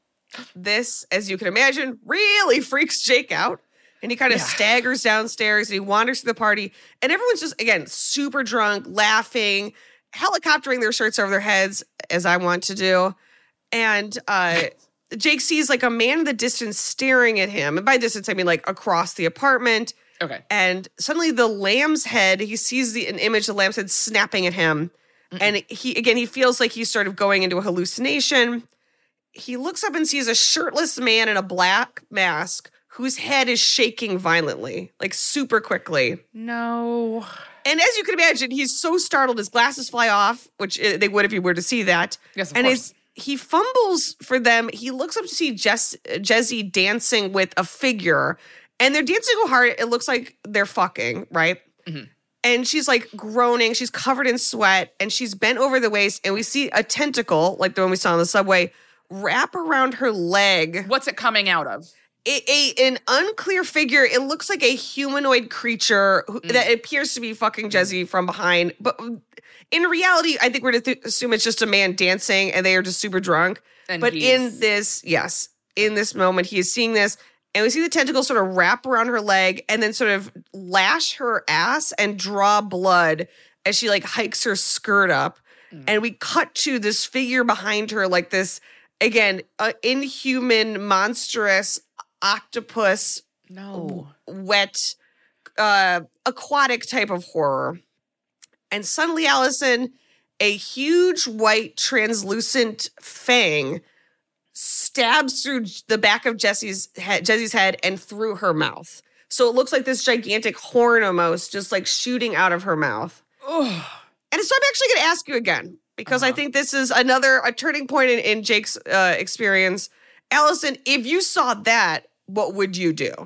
This, as you can imagine, really freaks Jake out. And he kind of Yeah. staggers downstairs and he wanders through the party. And everyone's just, again, super drunk, laughing, helicoptering their shirts over their heads, as I want to do. And uh, Jake sees like a man in the distance staring at him. And by distance, I mean like across the apartment. Okay. And suddenly the lamb's head, he sees the an image of the lamb's head snapping at him. Mm-mm. And he, again, he feels like he's sort of going into a hallucination. He looks up and sees a shirtless man in a black mask whose head is shaking violently, like super quickly. No. And as you can imagine, he's so startled, his glasses fly off, which uh, they would if you were to see that. Yes, of and course. as he fumbles for them, he looks up to see Jess, Jesse dancing with a figure. And they're dancing so hard, it looks like they're fucking, right? Mhm. And she's like groaning, she's covered in sweat, and she's bent over the waist, and we see a tentacle, like the one we saw on the subway, wrap around her leg. What's it coming out of? A, a an unclear figure. It looks like a humanoid creature who, Mm. that appears to be fucking Jesse from behind. But in reality, I think we're to th- assume it's just a man dancing and they are just super drunk. And but in he's- this, yes, in this moment, he is seeing this. And we see the tentacles sort of wrap around her leg and then sort of lash her ass and draw blood as she like hikes her skirt up. Mm. And we cut to this figure behind her, like this, again, uh, inhuman, monstrous octopus, No. wet, uh, aquatic type of horror. And suddenly, Allison, a huge white translucent fang stabs through the back of Jesse's head, Jesse's head and through her mouth. So it looks like this gigantic horn almost just like shooting out of her mouth. Ugh. And so I'm actually going to ask you again, because I Uh-huh. think this is another a turning point in, in Jake's uh, experience. Allison, if you saw that, what would you do?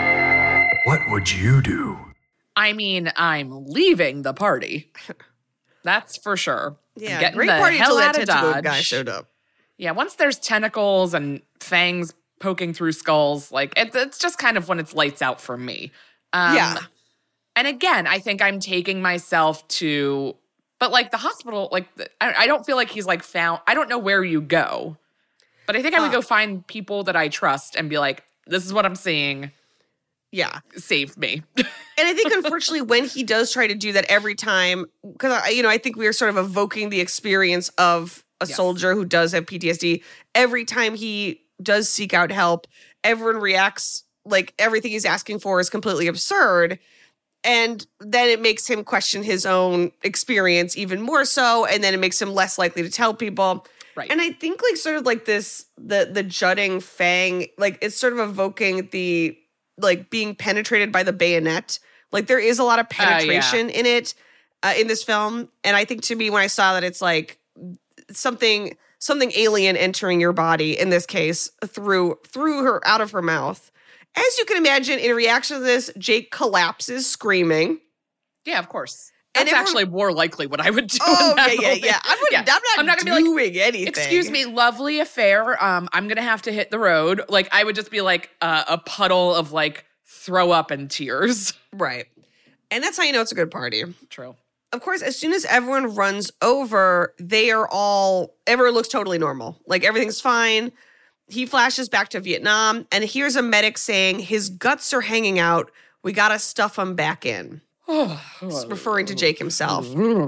What would you do? I mean, I'm leaving the party. That's for sure. Yeah, Getting great the party hell until that out of tentacle Dodge. guy showed up. Yeah, once there's tentacles and fangs poking through skulls, like it, it's just kind of when it's lights out for me. Um, Yeah. And again, I think I'm taking myself to, but like the hospital, like the, I, I don't feel like he's like found, I don't know where you go, but I think I would Uh. go find people that I trust and be like, this is what I'm seeing. Yeah. Save me. And I think, unfortunately, when he does try to do that every time, because, you know, I think we are sort of evoking the experience of a Yes. soldier who does have P T S D. Every time he does seek out help, everyone reacts like everything he's asking for is completely absurd. And then it makes him question his own experience even more so. And then it makes him less likely to tell people. Right. And I think, like, sort of like this, the the jutting fang, like, it's sort of evoking the, like, being penetrated by the bayonet. Like, there is a lot of penetration in it, uh, in this film. And I think, to me, when I saw that, it's like something something alien entering your body, in this case, through through her, out of her mouth. As you can imagine, in reaction to this, Jake collapses screaming. Yeah, of course. And That's everyone- actually more likely what I would do. Oh, in that yeah, yeah, moment. yeah. I'm, gonna, I'm not, I'm not gonna be doing like, anything. excuse me, lovely affair. Um, I'm gonna have to hit the road. Like, I would just be like uh, a puddle of like throw up and tears. Right. And that's how you know it's a good party. True. Of course, as soon as everyone runs over, they are all, everyone looks totally normal. Like, everything's fine. He flashes back to Vietnam, and here's a medic saying his guts are hanging out. We gotta stuff him back in. Referring to Jake himself.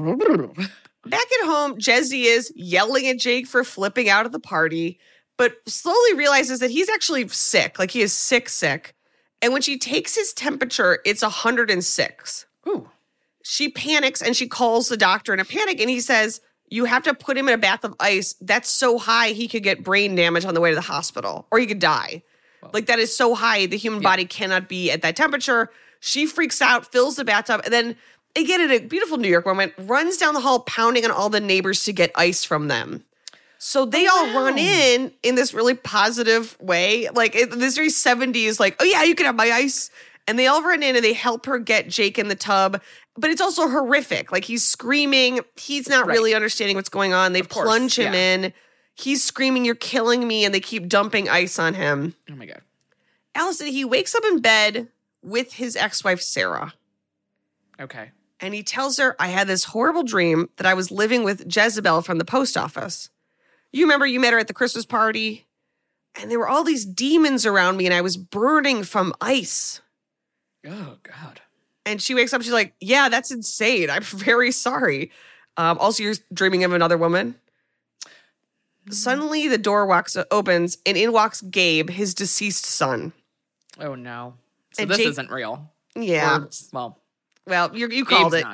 Back at home, Jesse is yelling at Jake for flipping out of the party, but slowly realizes that he's actually sick. Like, he is sick, sick. And when she takes his temperature, it's one hundred six. Ooh. She panics and she calls the doctor in a panic, and he says, you have to put him in a bath of ice. That's so high he could get brain damage on the way to the hospital, or he could die. Well, like, that is so high, the human yeah. body cannot be at that temperature. She freaks out, fills the bathtub, and then, again, in a beautiful New York moment, runs down the hall pounding on all the neighbors to get ice from them. So they oh, all wow. run in in this really positive way. Like, it, this very seventies, like, oh yeah, you can have my ice. And they all run in and they help her get Jake in the tub. But it's also horrific. Like, he's screaming. He's not right. really understanding what's going on. They course, plunge him yeah. in. He's screaming, you're killing me. And they keep dumping ice on him. Oh my God. Allison, he wakes up in bed with his ex-wife, Sarah. Okay. And he tells her, I had this horrible dream that I was living with Jezebel from the post office. You remember you met her at the Christmas party? And there were all these demons around me and I was burning from ice. Oh, God. And she wakes up, she's like, yeah, that's insane. I'm very sorry. Um, also, you're dreaming of another woman. Mm-hmm. Suddenly, the door walks opens and in walks Gabe, his deceased son. Oh, no. So And this Jake- isn't real. Yeah. Or, well, Well, you you called Gabe's it. not.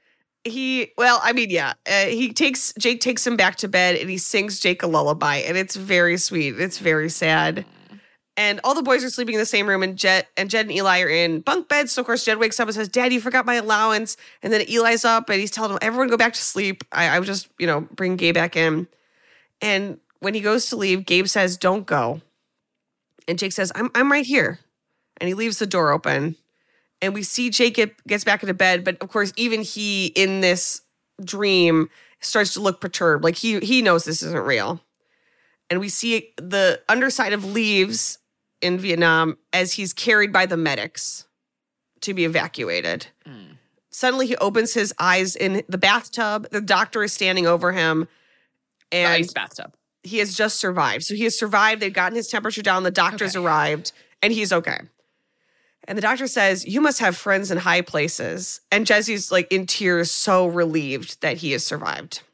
He, well, I mean, yeah. Uh, he takes, Jake takes him back to bed and he sings Jake a lullaby. And it's very sweet. It's very sad. And all the boys are sleeping in the same room, and Jed and Jed and Eli are in bunk beds. So, of course, Jed wakes up and says, Dad, you forgot my allowance. And then Eli's up, and he's telling him, everyone go back to sleep. I, I would just, you know, bring Gabe back in. And when he goes to leave, Gabe says, don't go. And Jake says, I'm I'm right here. And he leaves the door open. And we see Jake get, gets back into bed. But, of course, even he, in this dream, starts to look perturbed. Like, he he knows this isn't real. And we see the underside of leaves in Vietnam as he's carried by the medics to be evacuated. Mm. Suddenly he opens his eyes in the bathtub. The doctor is standing over him. And the ice bathtub. He has just survived. So he has survived. They've gotten his temperature down. The doctor's okay. arrived and he's okay. And the doctor says, you must have friends in high places. And Jesse's like in tears, so relieved that he has survived.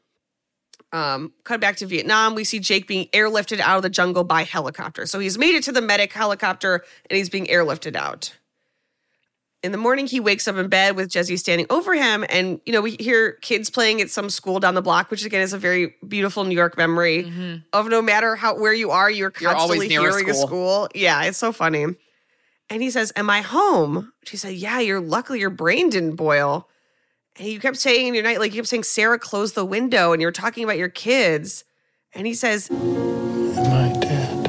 Um, cut back to Vietnam. We see Jake being airlifted out of the jungle by helicopter. So he's made it to the medic helicopter and he's being airlifted out. In the morning, he wakes up in bed with Jesse standing over him. And, you know, we hear kids playing at some school down the block, which again is a very beautiful New York memory mm-hmm. of no matter how where you are, you're constantly you're hearing a school. a school. Yeah, it's so funny. And he says, am I home? She said, yeah, you're luckily your brain didn't boil. And you kept saying in your night, like you kept saying, Sarah, close the window. And you're talking about your kids. And he says, Am I dead?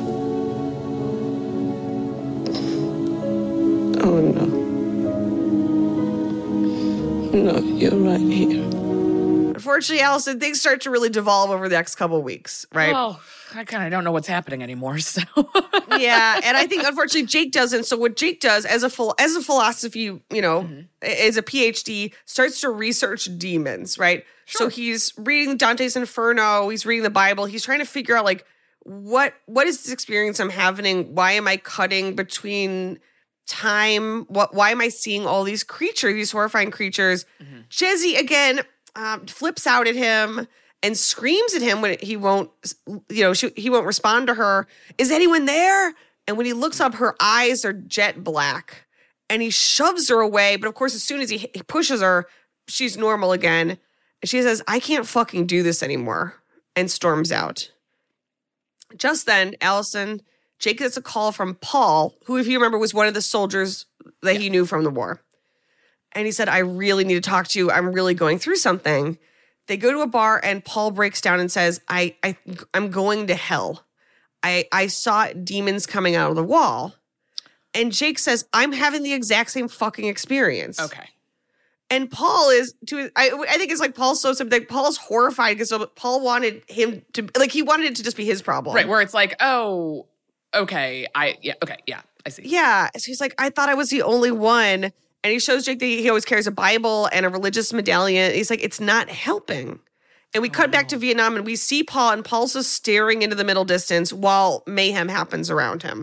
Oh, no. No, you're right here. Unfortunately, Allison, things start to really devolve over the next couple of weeks, right? Oh, I kind of don't know what's happening anymore. So yeah, and I think unfortunately Jake doesn't. So what Jake does as a full as a philosophy, you know, mm-hmm. as a PhD, starts to research demons, right? Sure. So he's reading Dante's Inferno, he's reading the Bible, he's trying to figure out like what what is this experience I'm having? Why am I cutting between time? What why am I seeing all these creatures, these horrifying creatures? Mm-hmm. Jezzy again um, flips out at him and screams at him when he won't, you know, she, he won't respond to her. Is anyone there? And when he looks up, her eyes are jet black. And he shoves her away. But of course, as soon as he, he pushes her, she's normal again. And she says, I can't fucking do this anymore. And storms out. Just then, Allison, Jake gets a call from Paul, who, if you remember, was one of the soldiers that yeah. he knew from the war. And he said, I really need to talk to you. I'm really going through something. They go to a bar and Paul breaks down and says, I, I, I'm going to hell. I, I saw demons coming out of the wall. And Jake says, I'm having the exact same fucking experience. Okay. And Paul is, to I, I think it's like Paul's so sympathetic. Paul's horrified because Paul wanted him to, like he wanted it to just be his problem. Right, where it's like, oh, okay, I, yeah, okay, yeah, I see. Yeah, so he's like, I thought I was the only one. And he shows Jake that he always carries a Bible and a religious medallion. He's like, it's not helping. And we oh. cut back to Vietnam and we see Paul, and Paul's just staring into the middle distance while mayhem happens around him.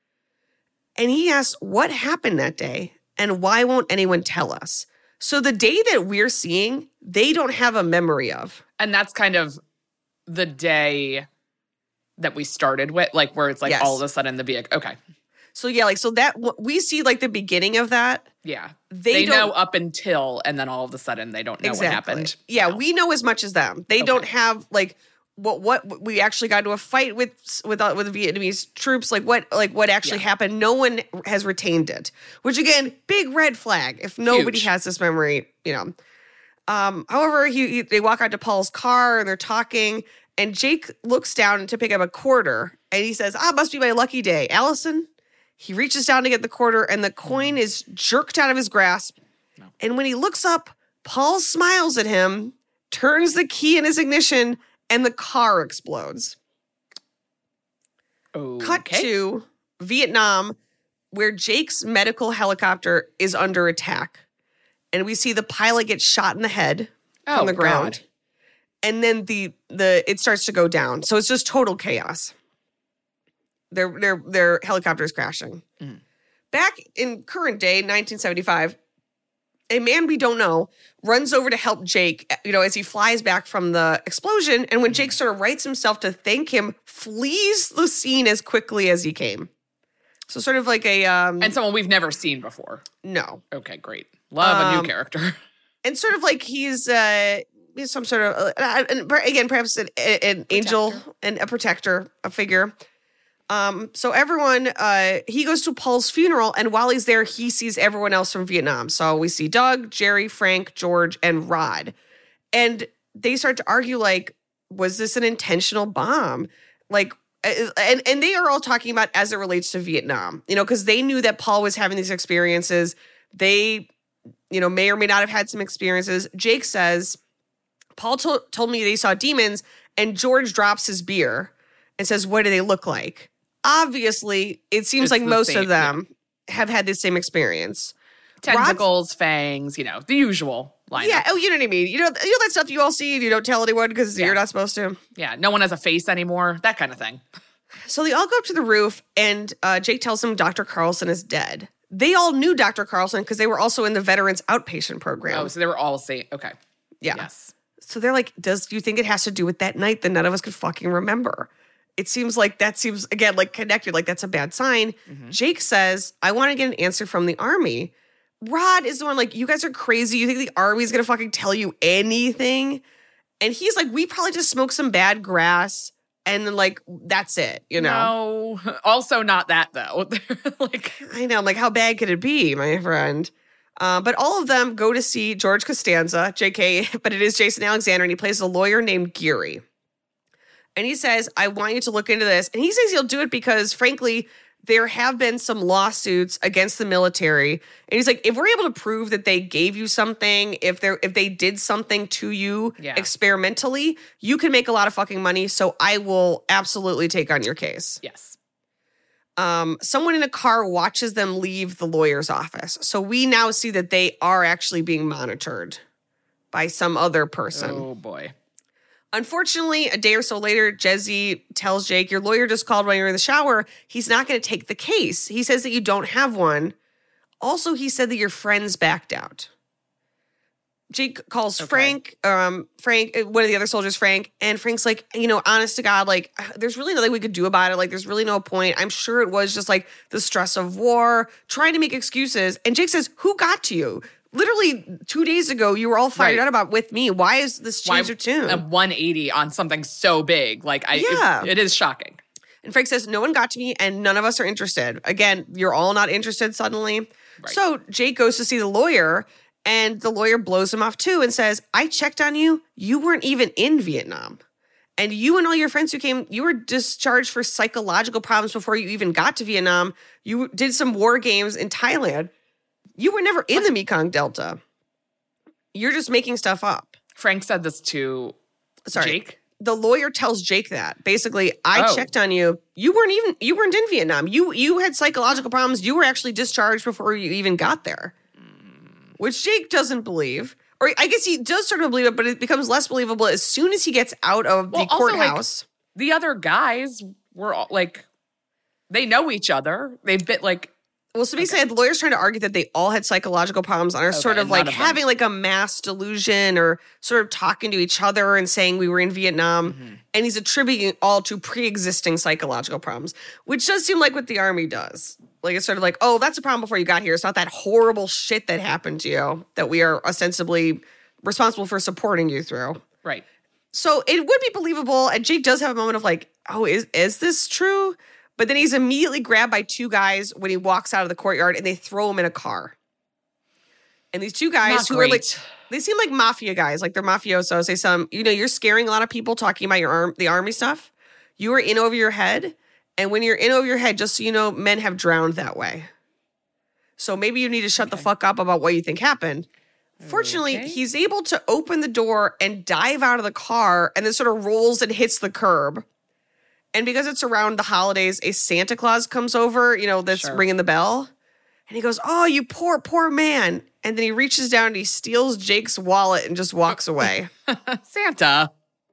And he asks, what happened that day? And why won't anyone tell us? So the day that we're seeing, they don't have a memory of. And that's kind of the day that we started with, like where it's like yes. all of a sudden the vehicle. Okay. So yeah, like, so that, we see like the beginning of that. Yeah. They, they know up until, and then all of a sudden they don't know exactly. what happened. Yeah, no. we know as much as them. They okay. don't have like, what, what, we actually got into a fight with, with, uh, with the Vietnamese troops. Like what, like what actually yeah. happened. No one has retained it, which again, big red flag. If nobody Huge. has this memory, you know. Um, however, he, he, they walk out to Paul's car and they're talking, and Jake looks down to pick up a quarter and he says, ah, must be my lucky day. Allison? He reaches down to get the quarter, and the coin is jerked out of his grasp. No. And when he looks up, Paul smiles at him, turns the key in his ignition, and the car explodes. Okay. Cut to Vietnam, where Jake's medical helicopter is under attack. And we see the pilot get shot in the head oh, from the ground. God. And then the the it starts to go down. So it's just total chaos. Their their their helicopter is crashing. Mm. Back in current day, nineteen seventy-five, a man we don't know runs over to help Jake, you know, as he flies back from the explosion. And when Jake sort of rights himself to thank him, flees the scene as quickly as he came. So sort of like a... Um, and someone we've never seen before. No. Okay, great. Love um, a new character. And sort of like he's... Uh, he's some sort of... Uh, and again, perhaps an, an angel and a protector, a figure. Um, so everyone, uh, he goes to Paul's funeral, and while he's there, he sees everyone else from Vietnam. So we see Doug, Jerry, Frank, George, and Rod. And they start to argue, like, was this an intentional bomb? Like, and, and they are all talking about as it relates to Vietnam, you know, because they knew that Paul was having these experiences. They, you know, may or may not have had some experiences. Jake says, Paul to- told me they saw demons, and George drops his beer and says, what do they look like? Obviously, it seems it's like most same, of them yeah. have had the same experience. Tentacles, Rod's, fangs, you know, the usual lineup. Yeah, oh, you know what I mean. You know, you know that stuff you all see and you don't tell anyone because yeah. you're not supposed to. Yeah, no one has a face anymore, that kind of thing. So they all go up to the roof, and uh, Jake tells them Doctor Carlson is dead. They all knew Doctor Carlson because they were also in the Veterans Outpatient Program. Oh, so they were all saying, okay. Yeah. Yes. So they're like, does do you think it has to do with that night that none of us could fucking remember? It seems like that seems, again, like connected, like that's a bad sign. Mm-hmm. Jake says, I want to get an answer from the Army. Rod is the one like, you guys are crazy. You think the Army's going to fucking tell you anything? And he's like, we probably just smoked some bad grass and then like, that's it, you know? No, also not that though. Like, I know, I'm like, how bad could it be, my friend? Uh, but all of them go to see George Costanza, J K, but it is Jason Alexander, and he plays a lawyer named Geary. And he says, I want you to look into this. And he says he'll do it because, frankly, there have been some lawsuits against the military. And he's like, if we're able to prove that they gave you something, if they're if they did something to you Yeah. experimentally, you can make a lot of fucking money. So I will absolutely take on your case. Yes. Um, someone in a car watches them leave the lawyer's office. So we now see that they are actually being monitored by some other person. Oh, boy. Unfortunately, a day or so later, Jesse tells Jake, your lawyer just called while you were in the shower. He's not going to take the case. He says that you don't have one. Also, he said that your friends backed out. Jake calls Okay. Frank, um, Frank, uh, one of the other soldiers, Frank, and Frank's like, you know, honest to God, like, there's really nothing we could do about it. Like, there's really no point. I'm sure it was just like the stress of war, trying to make excuses. And Jake says, who got to you? Literally two days ago, you were all fired Right. out about with me. Why is this Why change of tune? a one eighty on something so big? Like, I, Yeah. it, it is shocking. And Frank says, no one got to me and none of us are interested. Again, you're all not interested suddenly. Right. So Jake goes to see the lawyer and the lawyer blows him off too and says, I checked on you. You weren't even in Vietnam. And you and all your friends who came, you were discharged for psychological problems before you even got to Vietnam. You did some war games in Thailand. You were never in the Mekong Delta. You're just making stuff up. Frank said this to Sorry. Jake. The lawyer tells Jake that. Basically, I Oh. checked on you. You weren't even you weren't in Vietnam. You you had psychological problems. You were actually discharged before you even got there. Which Jake doesn't believe. Or I guess he does sort of believe it, but it becomes less believable as soon as he gets out of Well, the also, like, courthouse. The other guys were all like, they know each other. They've been like, Well, so basically, the lawyer's trying to argue that they all had psychological problems and are Okay, sort of and like none of them. having like a mass delusion or sort of talking to each other and saying we were in Vietnam. Mm-hmm. And he's attributing it all to pre-existing psychological problems, which does seem like what the army does. Like, it's sort of like, oh, that's a problem before you got here. It's not that horrible shit that happened to you that we are ostensibly responsible for supporting you through. right. So it would be believable. And Jake does have a moment of like, oh, is, is this true? But then he's immediately grabbed by two guys when he walks out of the courtyard and they throw him in a car. And these two guys Not who are like, great. they seem like mafia guys, like they're mafiosos. They some, you know, you're scaring a lot of people talking about your arm, the army stuff. You are in over your head. And when you're in over your head, just so you know, men have drowned that way. So maybe you need to shut the fuck up about what you think happened. Fortunately, Okay. he's able to open the door and dive out of the car and then sort of rolls and hits the curb. And because it's around the holidays, a Santa Claus comes over, you know, that's Sure. ringing the bell. And he goes, oh, you poor, poor man. And then he reaches down and he steals Jake's wallet and just walks away. Santa.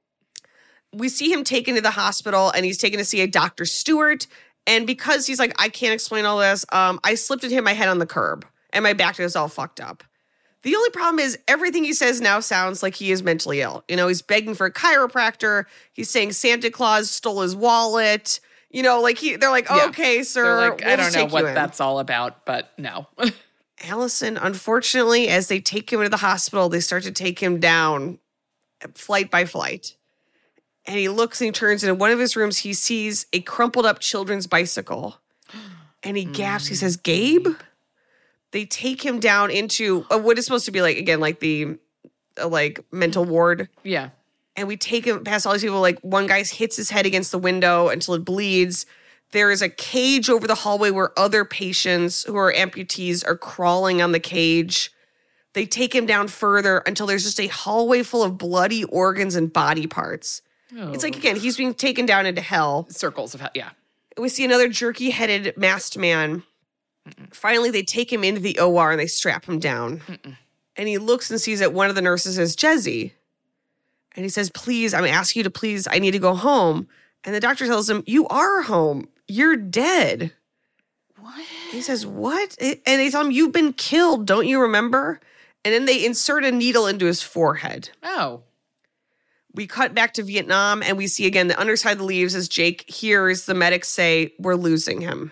We see him taken to the hospital and he's taken to see a Doctor Stewart. And because he's like, I can't explain all this, um, I slipped and hit my head on the curb and my back is all fucked up. The only problem is everything he says now sounds like he is mentally ill. You know, he's begging for a chiropractor. He's saying Santa Claus stole his wallet. You know, like he, they're like, Yeah. okay, sir. They're like, we'll I don't just know take you what in." that's all about, but no. Allison, unfortunately, as they take him into the hospital, they start to take him down flight by flight. And he looks and he turns, and in one of his rooms, he sees a crumpled up children's bicycle. And he gasps. He says, Gabe? They take him down into uh, what is supposed to be like, again, like the uh, like mental ward. Yeah. And we take him past all these people. Like one guy hits his head against the window until it bleeds. There is a cage over the hallway where other patients who are amputees are crawling on the cage. They take him down further until there's just a hallway full of bloody organs and body parts. It's like, again, he's being taken down into hell. Circles of hell. Yeah. We see another jerky-headed masked man. Finally, they take him into the O R and they strap him down. Mm-mm. And he looks and sees that one of the nurses is Jesse. And he says, please, I'm asking you to please, I need to go home. And the doctor tells him, you are home. You're dead. What? He says, what? And they tell him, you've been killed. Don't you remember? And then they insert a needle into his forehead. Oh. We cut back to Vietnam and we see again the underside of the leaves as Jake hears the medics say, we're losing him.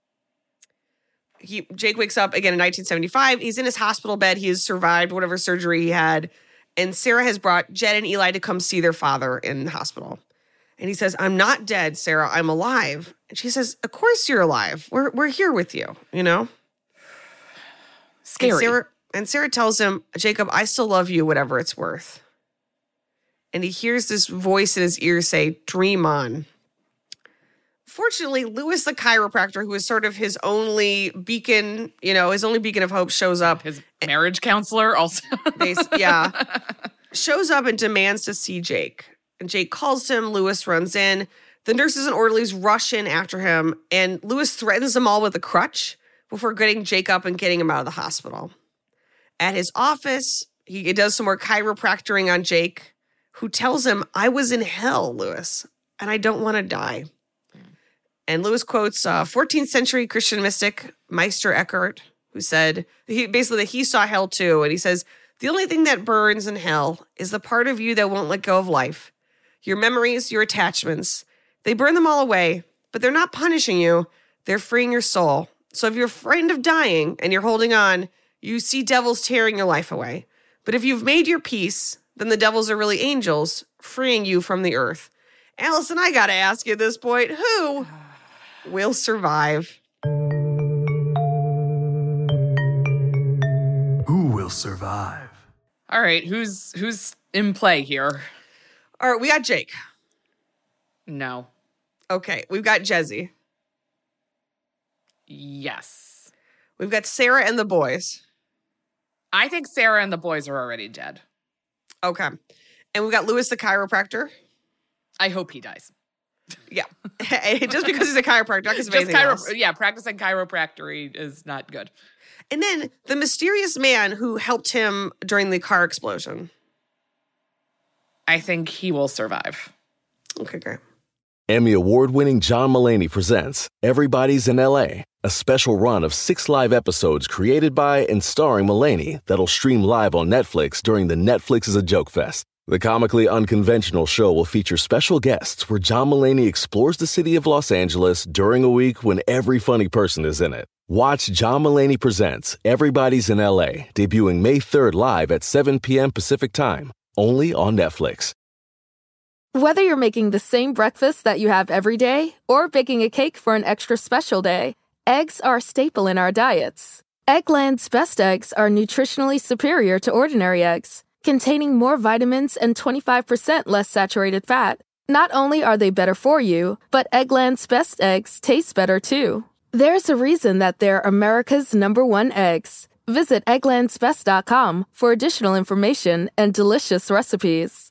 He, Jake wakes up again in nineteen seventy-five. He's in his hospital bed. He has survived whatever surgery he had. And Sarah has brought Jed and Eli to come see their father in the hospital. And he says, I'm not dead, Sarah. I'm alive. And she says, of course you're alive. We're we're here with you, you know? Scary. And Sarah, and Sarah tells him, Jacob, I still love you, whatever it's worth. And he hears this voice in his ear say, dream on. Fortunately, Lewis, the chiropractor, who is sort of his only beacon, you know, his only beacon of hope, shows up. His marriage counselor also. They, yeah. Shows up and demands to see Jake. And Jake calls him. Lewis runs in. The nurses and orderlies rush in after him, and Lewis threatens them all with a crutch before getting Jake up and getting him out of the hospital. At his office, he does some more chiropractoring on Jake, who tells him, I was in hell, Lewis, and I don't want to die. And Lewis quotes uh, fourteenth century Christian mystic Meister Eckhart, who said, he, basically that he saw hell too, and he says, the only thing that burns in hell is the part of you that won't let go of life. Your memories, your attachments. They burn them all away, but they're not punishing you. They're freeing your soul. So if you're afraid of dying and you're holding on, you see devils tearing your life away. But if you've made your peace, then the devils are really angels freeing you from the earth. Allison, I got to ask you at this point, who will survive? Who will survive? All right, who's who's in play here? All right, we got Jake. No. Okay, we've got Jesse. Yes. We've got Sarah and the boys. I think Sarah and the boys are already dead. Okay. And we've got Lewis the chiropractor. I hope he dies. Yeah. Just because he's a chiropractor, not because of Just anything chiro- else. Yeah, practicing chiropractic is not good. And then the mysterious man who helped him during the car explosion. I think he will survive. Okay, great. Emmy award-winning John Mulaney presents Everybody's in L A, a special run of six live episodes created by and starring Mulaney that'll stream live on Netflix during the Netflix is a Joke Fest. The comically unconventional show will feature special guests where John Mulaney explores the city of Los Angeles during a week when every funny person is in it. Watch John Mulaney Presents Everybody's in L A, debuting May third live at seven p.m. Pacific Time, only on Netflix. Whether you're making the same breakfast that you have every day or baking a cake for an extra special day, eggs are a staple in our diets. Eggland's Best Eggs are nutritionally superior to ordinary eggs, containing more vitamins and twenty-five percent less saturated fat. Not only are they better for you, but Eggland's Best Eggs taste better too. There's a reason that they're America's number one eggs. Visit egglands best dot com for additional information and delicious recipes.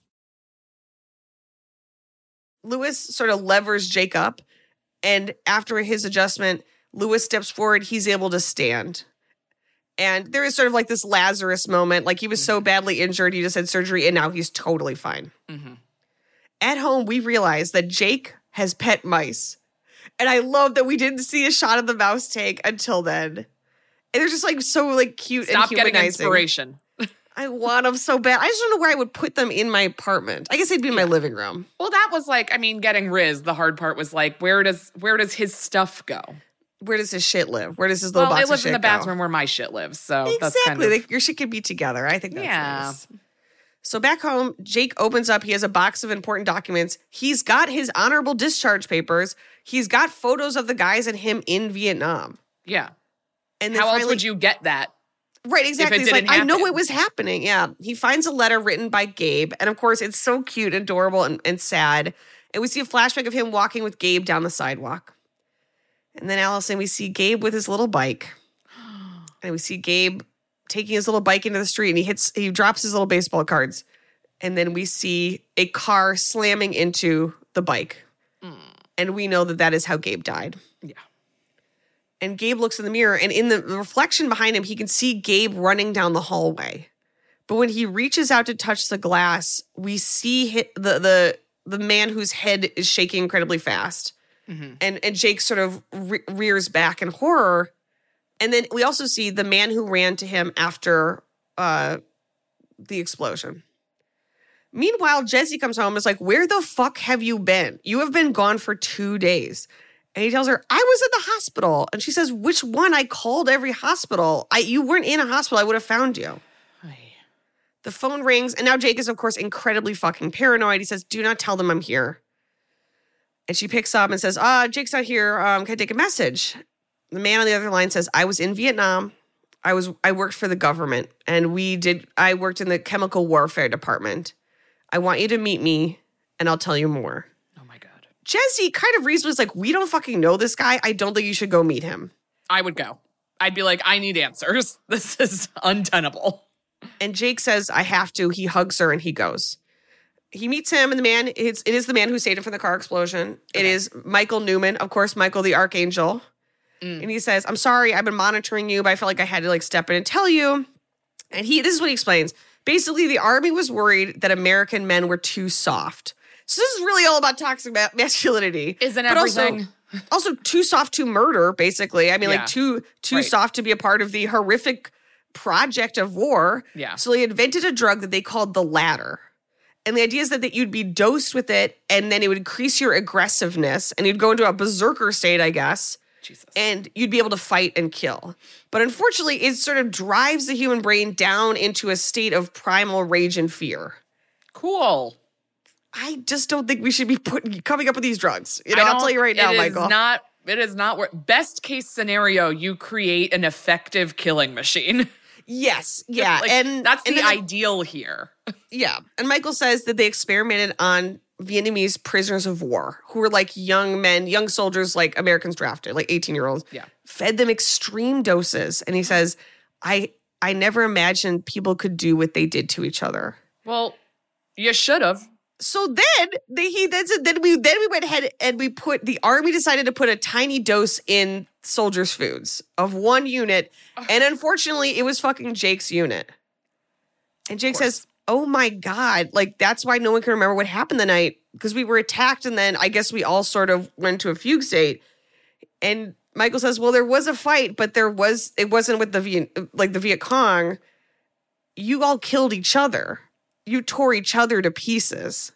Lewis sort of levers Jake up, and after his adjustment, Lewis steps forward. He's able to stand. And there is sort of like this Lazarus moment. Like he was so badly injured, he just had surgery, and now he's totally fine. Mm-hmm. At home, we realize that Jake has pet mice. And I love that we didn't see a shot of the mouse tank until then. And they're just like so like cute Stop and humanizing. getting inspiration. I want them so bad. I just don't know where I would put them in my apartment. I guess they'd be in my living room. Well, that was like, I mean, getting Riz, the hard part was like, where does where does his stuff go? Where does his shit live? Where does his little well, box it of lives shit in the go? bathroom where my shit lives. So Exactly. that's kind of... Like, your shit could be together. I think that's Yeah. nice. So back home, Jake opens up. He has a box of important documents. He's got his honorable discharge papers. He's got photos of the guys and him in Vietnam. Yeah. And then How else finally- would you get that? Right, exactly. it He's like, didn't I know happen. it was happening. Yeah. He finds a letter written by Gabe. And of course, it's so cute, adorable, and, and sad. And we see a flashback of him walking with Gabe down the sidewalk. And then Allison, we see Gabe with his little bike. And we see Gabe taking his little bike into the street, and he hits, he drops his little baseball cards. And then we see a car slamming into the bike. Mm. And we know that that is how Gabe died. Yeah. And Gabe looks in the mirror, and in the reflection behind him, he can see Gabe running down the hallway. But when he reaches out to touch the glass, we see hi- the the the man whose head is shaking incredibly fast. Mm-hmm. And, and Jake sort of re- rears back in horror. And then we also see the man who ran to him after uh, the explosion. Meanwhile, Jesse comes home and is like, where the fuck have you been? You have been gone for two days. And he tells her, I was at the hospital. And she says, which one? I called every hospital. I You weren't in a hospital. I would have found you. Aye. The phone rings. And now Jake is, of course, incredibly fucking paranoid. He says, do not tell them I'm here. And she picks up and says, ah, Jake's not here. Um, can I take a message? The man on the other line says, I was in Vietnam. I was I worked for the government. And we did. I worked in the chemical warfare department. I want you to meet me, and I'll tell you more. Oh, my God. Jesse kind of reasonably is like, we don't fucking know this guy. I don't think you should go meet him. I would go. I'd be like, I need answers. This is untenable. And Jake says, I have to. He hugs her and he goes. He meets him, and the man, it's, it is the man who saved him from the car explosion. Okay. It is Michael Newman, of course, Michael the Archangel. Mm. And he says, I'm sorry, I've been monitoring you, but I felt like I had to like step in and tell you. And he, this is what he explains. Basically, the army was worried that American men were too soft. So this is really all about toxic ma- masculinity. Isn't but everything? Also, also too soft to murder, basically. I mean, yeah. like too, too right. soft to be a part of the horrific project of war. Yeah. So they invented a drug that they called the ladder. And the idea is that, that you'd be dosed with it, and then it would increase your aggressiveness, and you'd go into a berserker state, I guess. Jesus. And you'd be able to fight and kill. But unfortunately, it sort of drives the human brain down into a state of primal rage and fear. Cool. I just don't think we should be putting, coming up with these drugs. You know, I'll tell you right now, it Michael. Is not, it is not wor- best case scenario, you create an effective killing machine. Yes, yeah. like, and that's and the then, ideal here. Yeah. And Michael says that they experimented on Vietnamese prisoners of war who were like young men, young soldiers like Americans drafted, like eighteen-year-olds. Yeah. Fed them extreme doses. And he says, I I never imagined people could do what they did to each other. Well, you should have. So then they, he then said, then we then we went ahead and we put the army decided to put a tiny dose in soldiers' foods of one unit, and unfortunately, it was fucking Jake's unit. And Jake says, "Oh my god! Like that's why no one can remember what happened the night because we were attacked, and then I guess we all sort of went to a fugue state." And Michael says, "Well, there was a fight, but there was it wasn't with the Viet, like the Viet Cong. You all killed each other." You tore each other to pieces.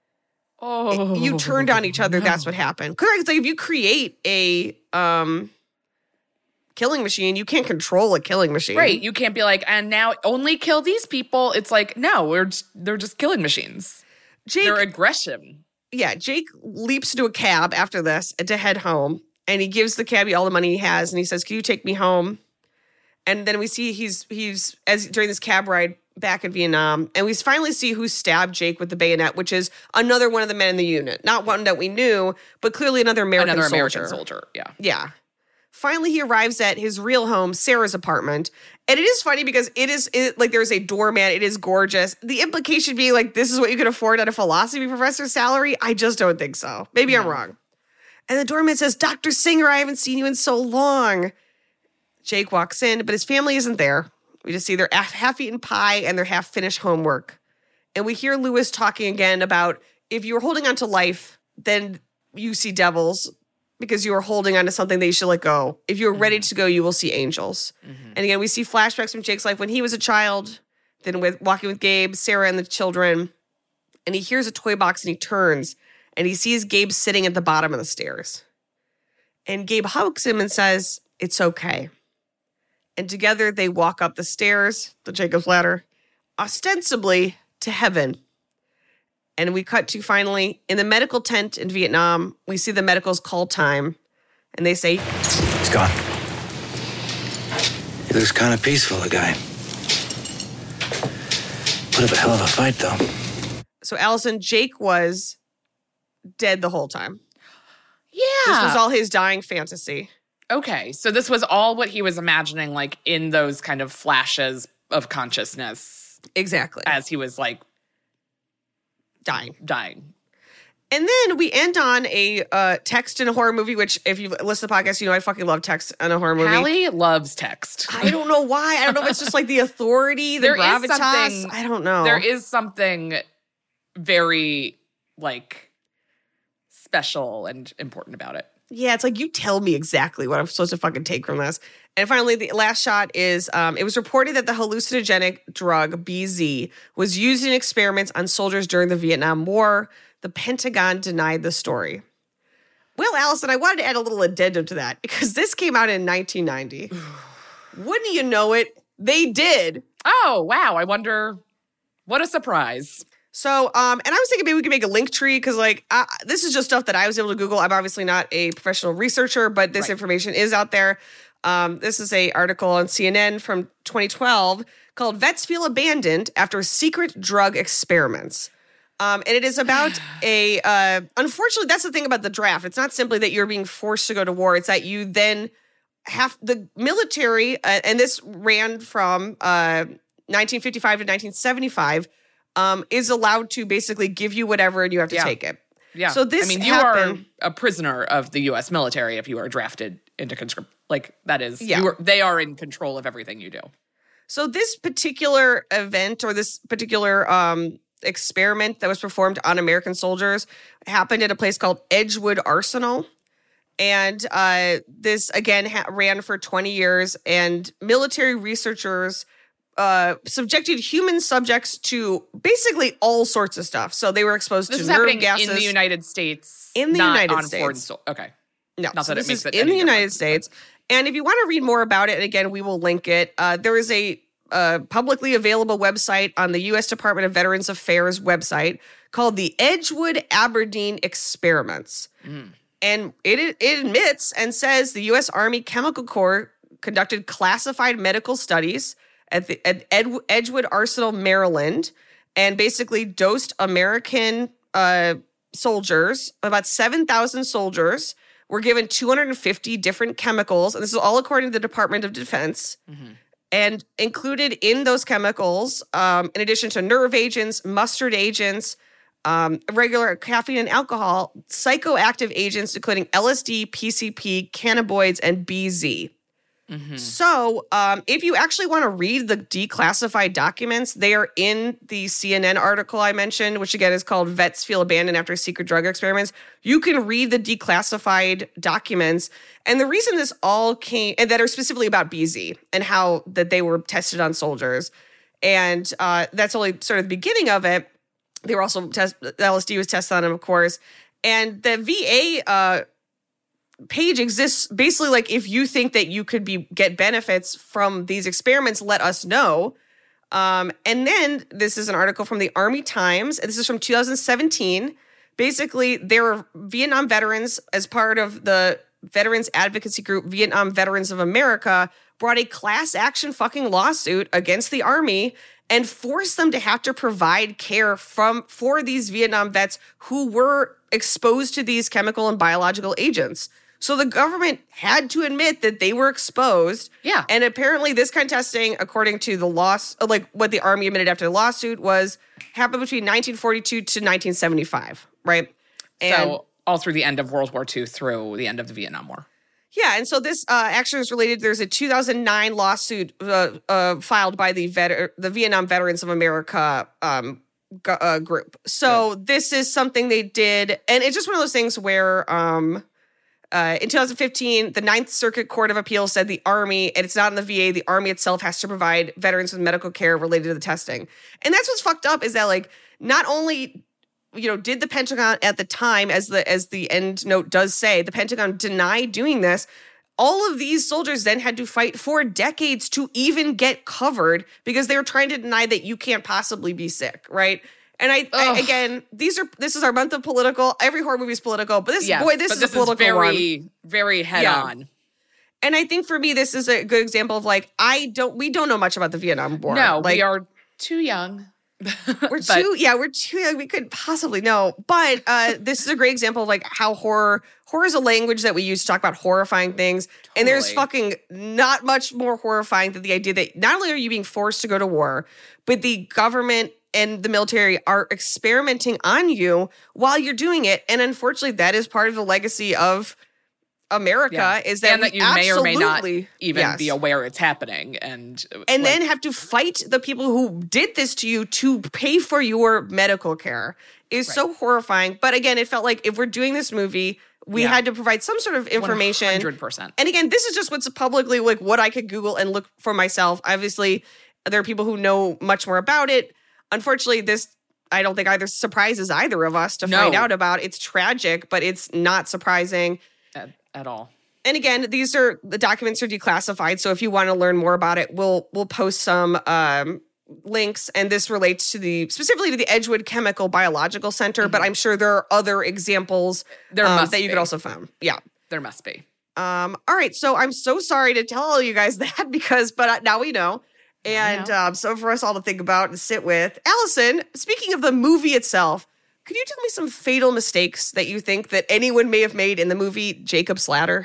Oh, you turned on each other. No. That's what happened. Correct. Like if you create a um, killing machine, you can't control a killing machine, right? You can't be like, and now only kill these people. It's like, no, we're just, they're just killing machines. Jake, Their aggression. Yeah, Jake leaps into a cab after this to head home, and he gives the cabbie all the money he has, and he says, "Can you take me home?" And then we see he's he's as during this cab ride back in Vietnam, and we finally see who stabbed Jake with the bayonet, which is another one of the men in the unit. Not one that we knew, but clearly another American another soldier. American soldier, yeah. Yeah. Finally, he arrives at his real home, Sarah's apartment. And it is funny because it is, it, like, there's a doormat. It is gorgeous. The implication being, like, this is what you can afford at a philosophy professor's salary? I just don't think so. Maybe no. I'm wrong. And the doormat says, "Doctor Singer, I haven't seen you in so long." Jake walks in, but his family isn't there. We just see their half-eaten pie and their half-finished homework. And we hear Lewis talking again about if you were holding on to life, then you see devils because you are holding on to something that you should let go. If you're mm-hmm. ready to go, you will see angels. Mm-hmm. And again, we see flashbacks from Jake's life when he was a child, then with walking with Gabe, Sarah, and the children. And he hears a toy box and he turns and he sees Gabe sitting at the bottom of the stairs. And Gabe hugs him and says, "It's okay." And together they walk up the stairs, the Jacob's Ladder, ostensibly to heaven. And we cut to finally, in the medical tent in Vietnam, we see the medicals call time. And they say, "He's gone." He looks kind of peaceful, the guy. Put up a hell of a fight, though. So, Allison, Jake was dead the whole time. Yeah. This was all his dying fantasy. Okay, so this was all what he was imagining, like, in those kind of flashes of consciousness. Exactly. As he was, like, dying. Dying. And then we end on a uh, text in a horror movie, which if you listen to the podcast, you know I fucking love text in a horror movie. Hallie loves text. I don't know why. I don't know if it's just like the authority, the there gravitas. I don't know. There is something very, like, special and important about it. Yeah, it's like you tell me exactly what I'm supposed to fucking take from this. And finally, the last shot is, um, it was reported that the hallucinogenic drug B Z was used in experiments on soldiers during the Vietnam War. The Pentagon denied the story. Well, Allison, I wanted to add a little addendum to that because this came out in nineteen ninety. Wouldn't you know it? They did. Oh, wow. I wonder, what a surprise. So, um, and I was thinking maybe we could make a link tree because, like, uh, this is just stuff that I was able to Google. I'm obviously not a professional researcher, but this right. information is out there. Um, this is a article on C N N from twenty twelve called "Vets Feel Abandoned After Secret Drug Experiments." Um, and it is about a, uh, unfortunately, that's the thing about the draft. It's not simply that you're being forced to go to war. It's that you then have the military, uh, and this ran from uh, nineteen fifty-five to nineteen seventy-five, um, is allowed to basically give you whatever and you have to Yeah. take it. Yeah. So this I mean, you happened, are a prisoner of the U S military if you are drafted into conscript. Like, that is, Yeah. you are, they are in control of everything you do. So this particular event or this particular um, experiment that was performed on American soldiers happened at a place called Edgewood Arsenal. And uh, this, again, ha- ran for twenty years. And military researchers uh, subjected human subjects to basically all sorts of stuff. So they were exposed This to is nerve happening gases. in the United States. In the not United on States. foreign soil. Okay. No, Not so that it this makes is it in any the United different, States. And if you want to read more about it, and again, we will link it. Uh, there is a uh, publicly available website on the U S Department of Veterans Affairs website called the Edgewood Aberdeen Experiments. Mm. And it it admits and says the U S Army Chemical Corps conducted classified medical studies at the at Ed, Edgewood Arsenal, Maryland, and basically dosed American uh, soldiers, about seven thousand soldiers, were given two hundred fifty different chemicals. And this is all according to the Department of Defense. Mm-hmm. And included in those chemicals, um, in addition to nerve agents, mustard agents, um, regular caffeine and alcohol, psychoactive agents, including L S D, P C P, cannabinoids, and B Z. Mm-hmm. So um, if you actually want to read the declassified documents, they are in the C N N article I mentioned, which again is called Vets Feel Abandoned After Secret Drug Experiments. You can read the declassified documents. And the reason this all came, and that are specifically about B Z and how that they were tested on soldiers. And uh, that's only sort of the beginning of it. They were also, test, L S D was tested on them, of course. And the V A uh, page exists basically like if you think that you could be get benefits from these experiments, let us know. Um, and then this is an article from the Army Times. And this is from two thousand seventeen. Basically, there were Vietnam veterans as part of the veterans advocacy group Vietnam Veterans of America brought a class action fucking lawsuit against the Army and forced them to have to provide care from for these Vietnam vets who were exposed to these chemical and biological agents. So the government had to admit that they were exposed. Yeah. And apparently this kind of testing, according to the loss, like what the Army admitted after the lawsuit, was happened between nineteen forty-two to nineteen seventy-five, right? And So all through the end of World War Two through the end of the Vietnam War. yeah, and so this uh, action is related. There's a two thousand nine lawsuit uh, uh, filed by the vet- the Vietnam Veterans of America um, g- uh, group. So Good. this is something they did, and it's just one of those things where um, uh, in two thousand fifteen, the Ninth Circuit Court of Appeals said the Army, and it's not in the V A, the Army itself has to provide veterans with medical care related to the testing. And that's what's fucked up is that, like, not only you know, did the Pentagon at the time, as the as the end note does say, the Pentagon denied doing this. All of these soldiers then had to fight for decades to even get covered because they were trying to deny that you can't possibly be sick, right? And I, I Ugh. again, these are this is our month of political. Every horror movie is political, but this Yes, boy, this but is this a political is one. very, very head Yeah. on. And I think for me, this is a good example of like I don't we don't know much about the Vietnam War. No, like, we are too young. We're But- too, yeah, we're too young. We could possibly know. But uh, this is a great example of like how horror, horror is a language that we use to talk about horrifying things. And there's Totally. fucking not much more horrifying than the idea that not only are you being forced to go to war, but the government and the military are experimenting on you while you're doing it. And unfortunately, that is part of the legacy of America Yeah. is that and that we you may or may not absolutely- even yes. be aware it's happening, and and like, then have to fight the people who did this to you to pay for your medical care is so horrifying. But again, it felt like if we're doing this movie, we Yeah. had to provide some sort of information. one hundred percent. And again, this is just what's publicly like what I could Google and look for myself. Obviously, there are people who know much more about it. Unfortunately, this I don't think either surprises either of us to No. find out about. It's tragic, but it's not surprising. At, at all. And again, these are the documents are declassified. So if you want to learn more about it, we'll we'll post some um, links. And this relates to the specifically to the Edgewood Chemical Biological Center. Mm-hmm. But I'm sure there are other examples There um, must that you be. could also find. Yeah. There must be. Um, all right. So I'm so sorry to tell all you guys that because, but now we know. And um, so for us all to think about and sit with. Allison, speaking of the movie itself, could you tell me some fatal mistakes that you think that anyone may have made in the movie Jacob's Ladder?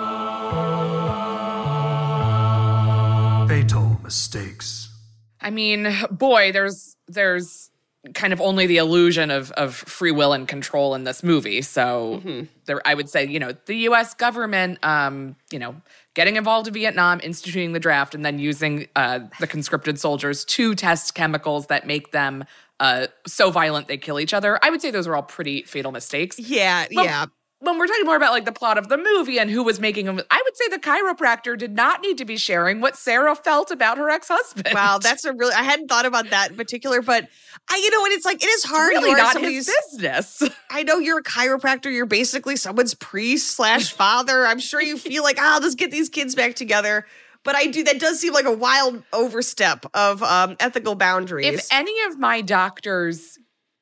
Fatal mistakes. I mean, boy, there's there's kind of only the illusion of of free will and control in this movie. So mm-hmm. there, I would say, you know, the U S government, um, you know, getting involved in Vietnam, instituting the draft, and then using uh, the conscripted soldiers to test chemicals that make them uh, so violent they kill each other. I would say those are all pretty fatal mistakes. Yeah, but yeah. When we're talking more about like the plot of the movie and who was making them, I would say the chiropractor did not need to be sharing what Sarah felt about her ex-husband. Wow, that's a really, I hadn't thought about that in particular, but I, you know what, it's like, it is hard. It's really you are not his business. I know you're a chiropractor. You're basically someone's priest slash father. I'm sure you feel like, ah, let's get these kids back together. But I do, that does seem like a wild overstep of um, ethical boundaries. If any of my doctors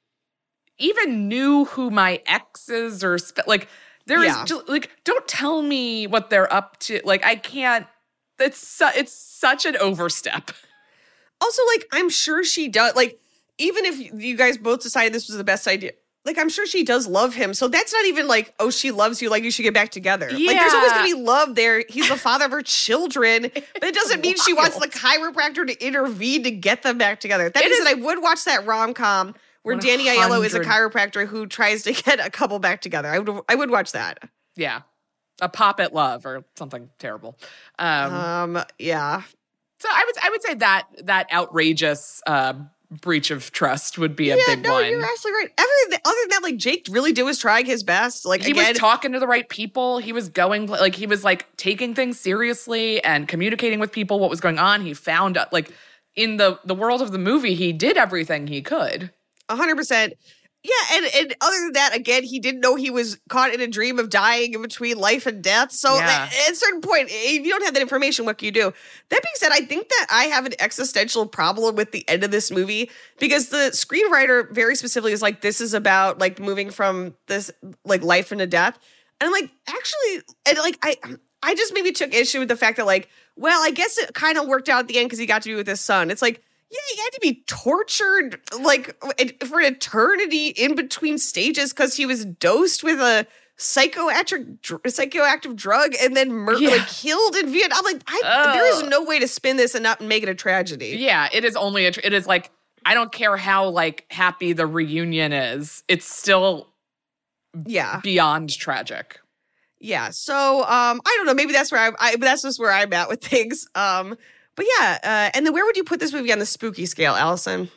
even knew who my exes or spe- like there is yeah. just, like don't tell me what they're up to. Like I can't. It's su- it's such an overstep. Also, like I'm sure she does. Like even if you guys both decided this was the best idea, like I'm sure she does love him. So that's not even like, oh, she loves you. Like you should get back together. Yeah. Like there's always gonna be love there. He's the father of her children, but it doesn't mean she wants the chiropractor to intervene to get them back together. That means that I would watch that rom com. Where Danny Aiello is a chiropractor who tries to get a couple back together. I would I would watch that. Yeah. A pop at love or something terrible. Um, um yeah. So I would I would say that that outrageous uh, breach of trust would be a yeah, big no, one. You're absolutely right. Everything other than that, like Jake really did was trying his best. Like he again, was talking to the right people. He was going like he was like taking things seriously and communicating with people what was going on. He found like in the the world of the movie, he did everything he could. A hundred percent. Yeah, and, and other than that, again, he didn't know he was caught in a dream of dying in between life and death. So yeah. at a certain point, if you don't have that information, what can you do? That being said, I think that I have an existential problem with the end of this movie because the screenwriter very specifically is like, this is about like moving from this like life into death. And I'm like, actually, and like I I just maybe took issue with the fact that like, well, I guess it kind of worked out at the end because he got to be with his son. It's like, yeah, he had to be tortured like for an eternity in between stages because he was dosed with a psychoactive psychoactive drug and then mur- yeah. like killed in Vietnam. I'm like, I, oh. there is no way to spin this and not make it a tragedy. Yeah, it is only a. Tra- it is like I don't care how like happy the reunion is. It's still yeah beyond tragic. Yeah. So um, I don't know. Maybe that's where I. I that's just where I'm at with things. Um. But yeah, uh, and then where would you put this movie on the spooky scale, Allison?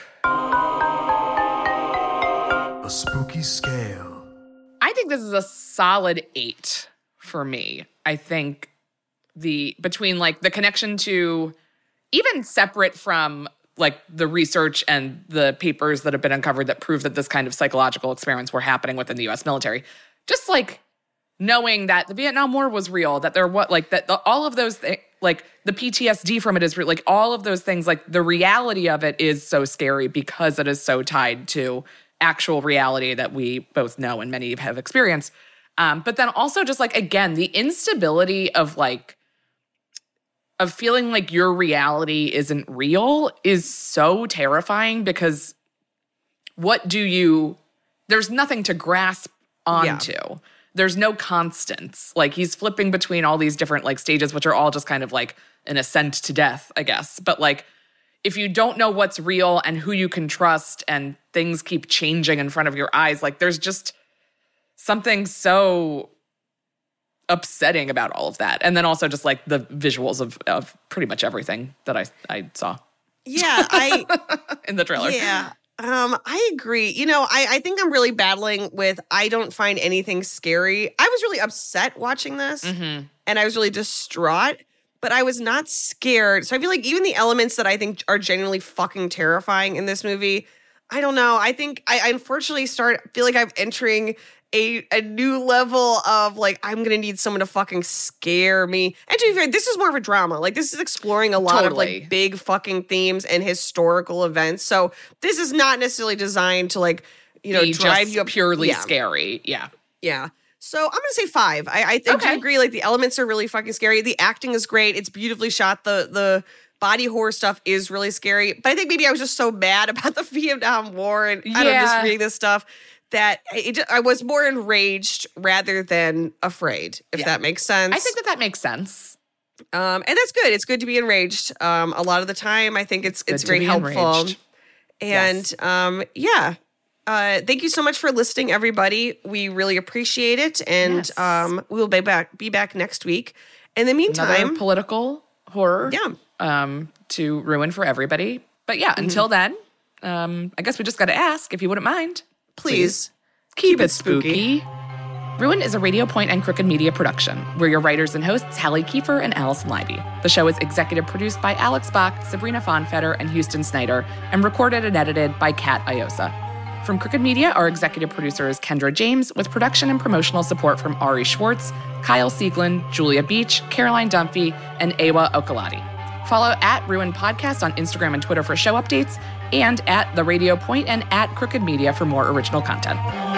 A spooky scale. I think this is a solid eight for me. I think the between like the connection to even separate from like the research and the papers that have been uncovered that prove that this kind of psychological experiments were happening within the U S military, just like knowing that the Vietnam War was real, that there what like that the, all of those things. Like the P T S D from it is re- like all of those things, like the reality of it is so scary because it is so tied to actual reality that we both know and many have experienced. Um, but then also just like, again, the instability of like, of feeling like your reality isn't real is so terrifying because what do you, there's nothing to grasp onto. Yeah. There's no constants. Like he's flipping between all these different like stages, which are all just kind of like an ascent to death, I guess. But like, if you don't know what's real and who you can trust and things keep changing in front of your eyes, like there's just something so upsetting about all of that. And then also just like the visuals of, of pretty much everything that I, I saw. Yeah, I in the trailer. Yeah. Um, I agree. You know, I, I think I'm really battling with I don't find anything scary. I was really upset watching this mm-hmm. and I was really distraught, but I was not scared. So I feel like even the elements that I think are genuinely fucking terrifying in this movie, I don't know. I think I, I unfortunately start feel like I'm entering a, a new level of like, I'm going to need someone to fucking scare me. And to be fair, this is more of a drama. Like this is exploring a lot totally. of like big fucking themes and historical events. So this is not necessarily designed to like, you know, Be drive just you up. purely yeah. scary. Yeah. Yeah. So I'm going to say five. I, I think okay. I agree. Like the elements are really fucking scary. The acting is great. It's beautifully shot. The, the, body horror stuff is really scary. But I think maybe I was just so mad about the Vietnam War and I don't know, Yeah. just reading this stuff that it, I was more enraged rather than afraid, if Yeah. that makes sense. I think that that makes sense. Um, and that's good. It's good to be enraged. Um, a lot of the time, I think it's Good it's to very be helpful. enraged. And Yes. um, yeah, uh, thank you so much for listening, everybody. We really appreciate it, and Yes. um, we'll be back be back next week. In the meantime, Another political horror yeah, um, to ruin for everybody. But yeah, Mm-hmm. until then, um, I guess we just got to ask, if you wouldn't mind, please, keep, it it spooky. Ruin is a Radio Point and Crooked Media production. We're your writers and hosts, Hallie Kiefer and Allison Leiby. The show is executive produced by Alex Bach, Sabrina Fonfetter, and Houston Snyder, and recorded and edited by Kat Iosa. From Crooked Media, our executive producer is Kendra James, with production and promotional support from Ari Schwartz, Kyle Sieglin, Julia Beach, Caroline Dunphy, and Ewa Okalati. Follow at Ruin Podcast on Instagram and Twitter for show updates, and at The Radio Point and at Crooked Media for more original content.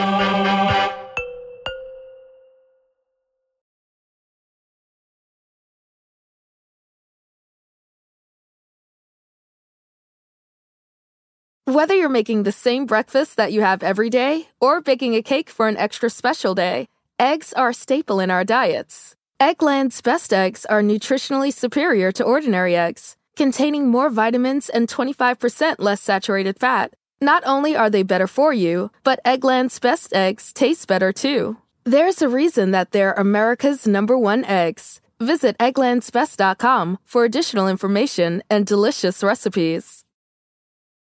Whether you're making the same breakfast that you have every day or baking a cake for an extra special day, eggs are a staple in our diets. Eggland's Best Eggs are nutritionally superior to ordinary eggs, containing more vitamins and twenty-five percent less saturated fat. Not only are they better for you, but Eggland's Best Eggs taste better too. There's a reason that they're America's number one eggs. Visit egglands best dot com for additional information and delicious recipes.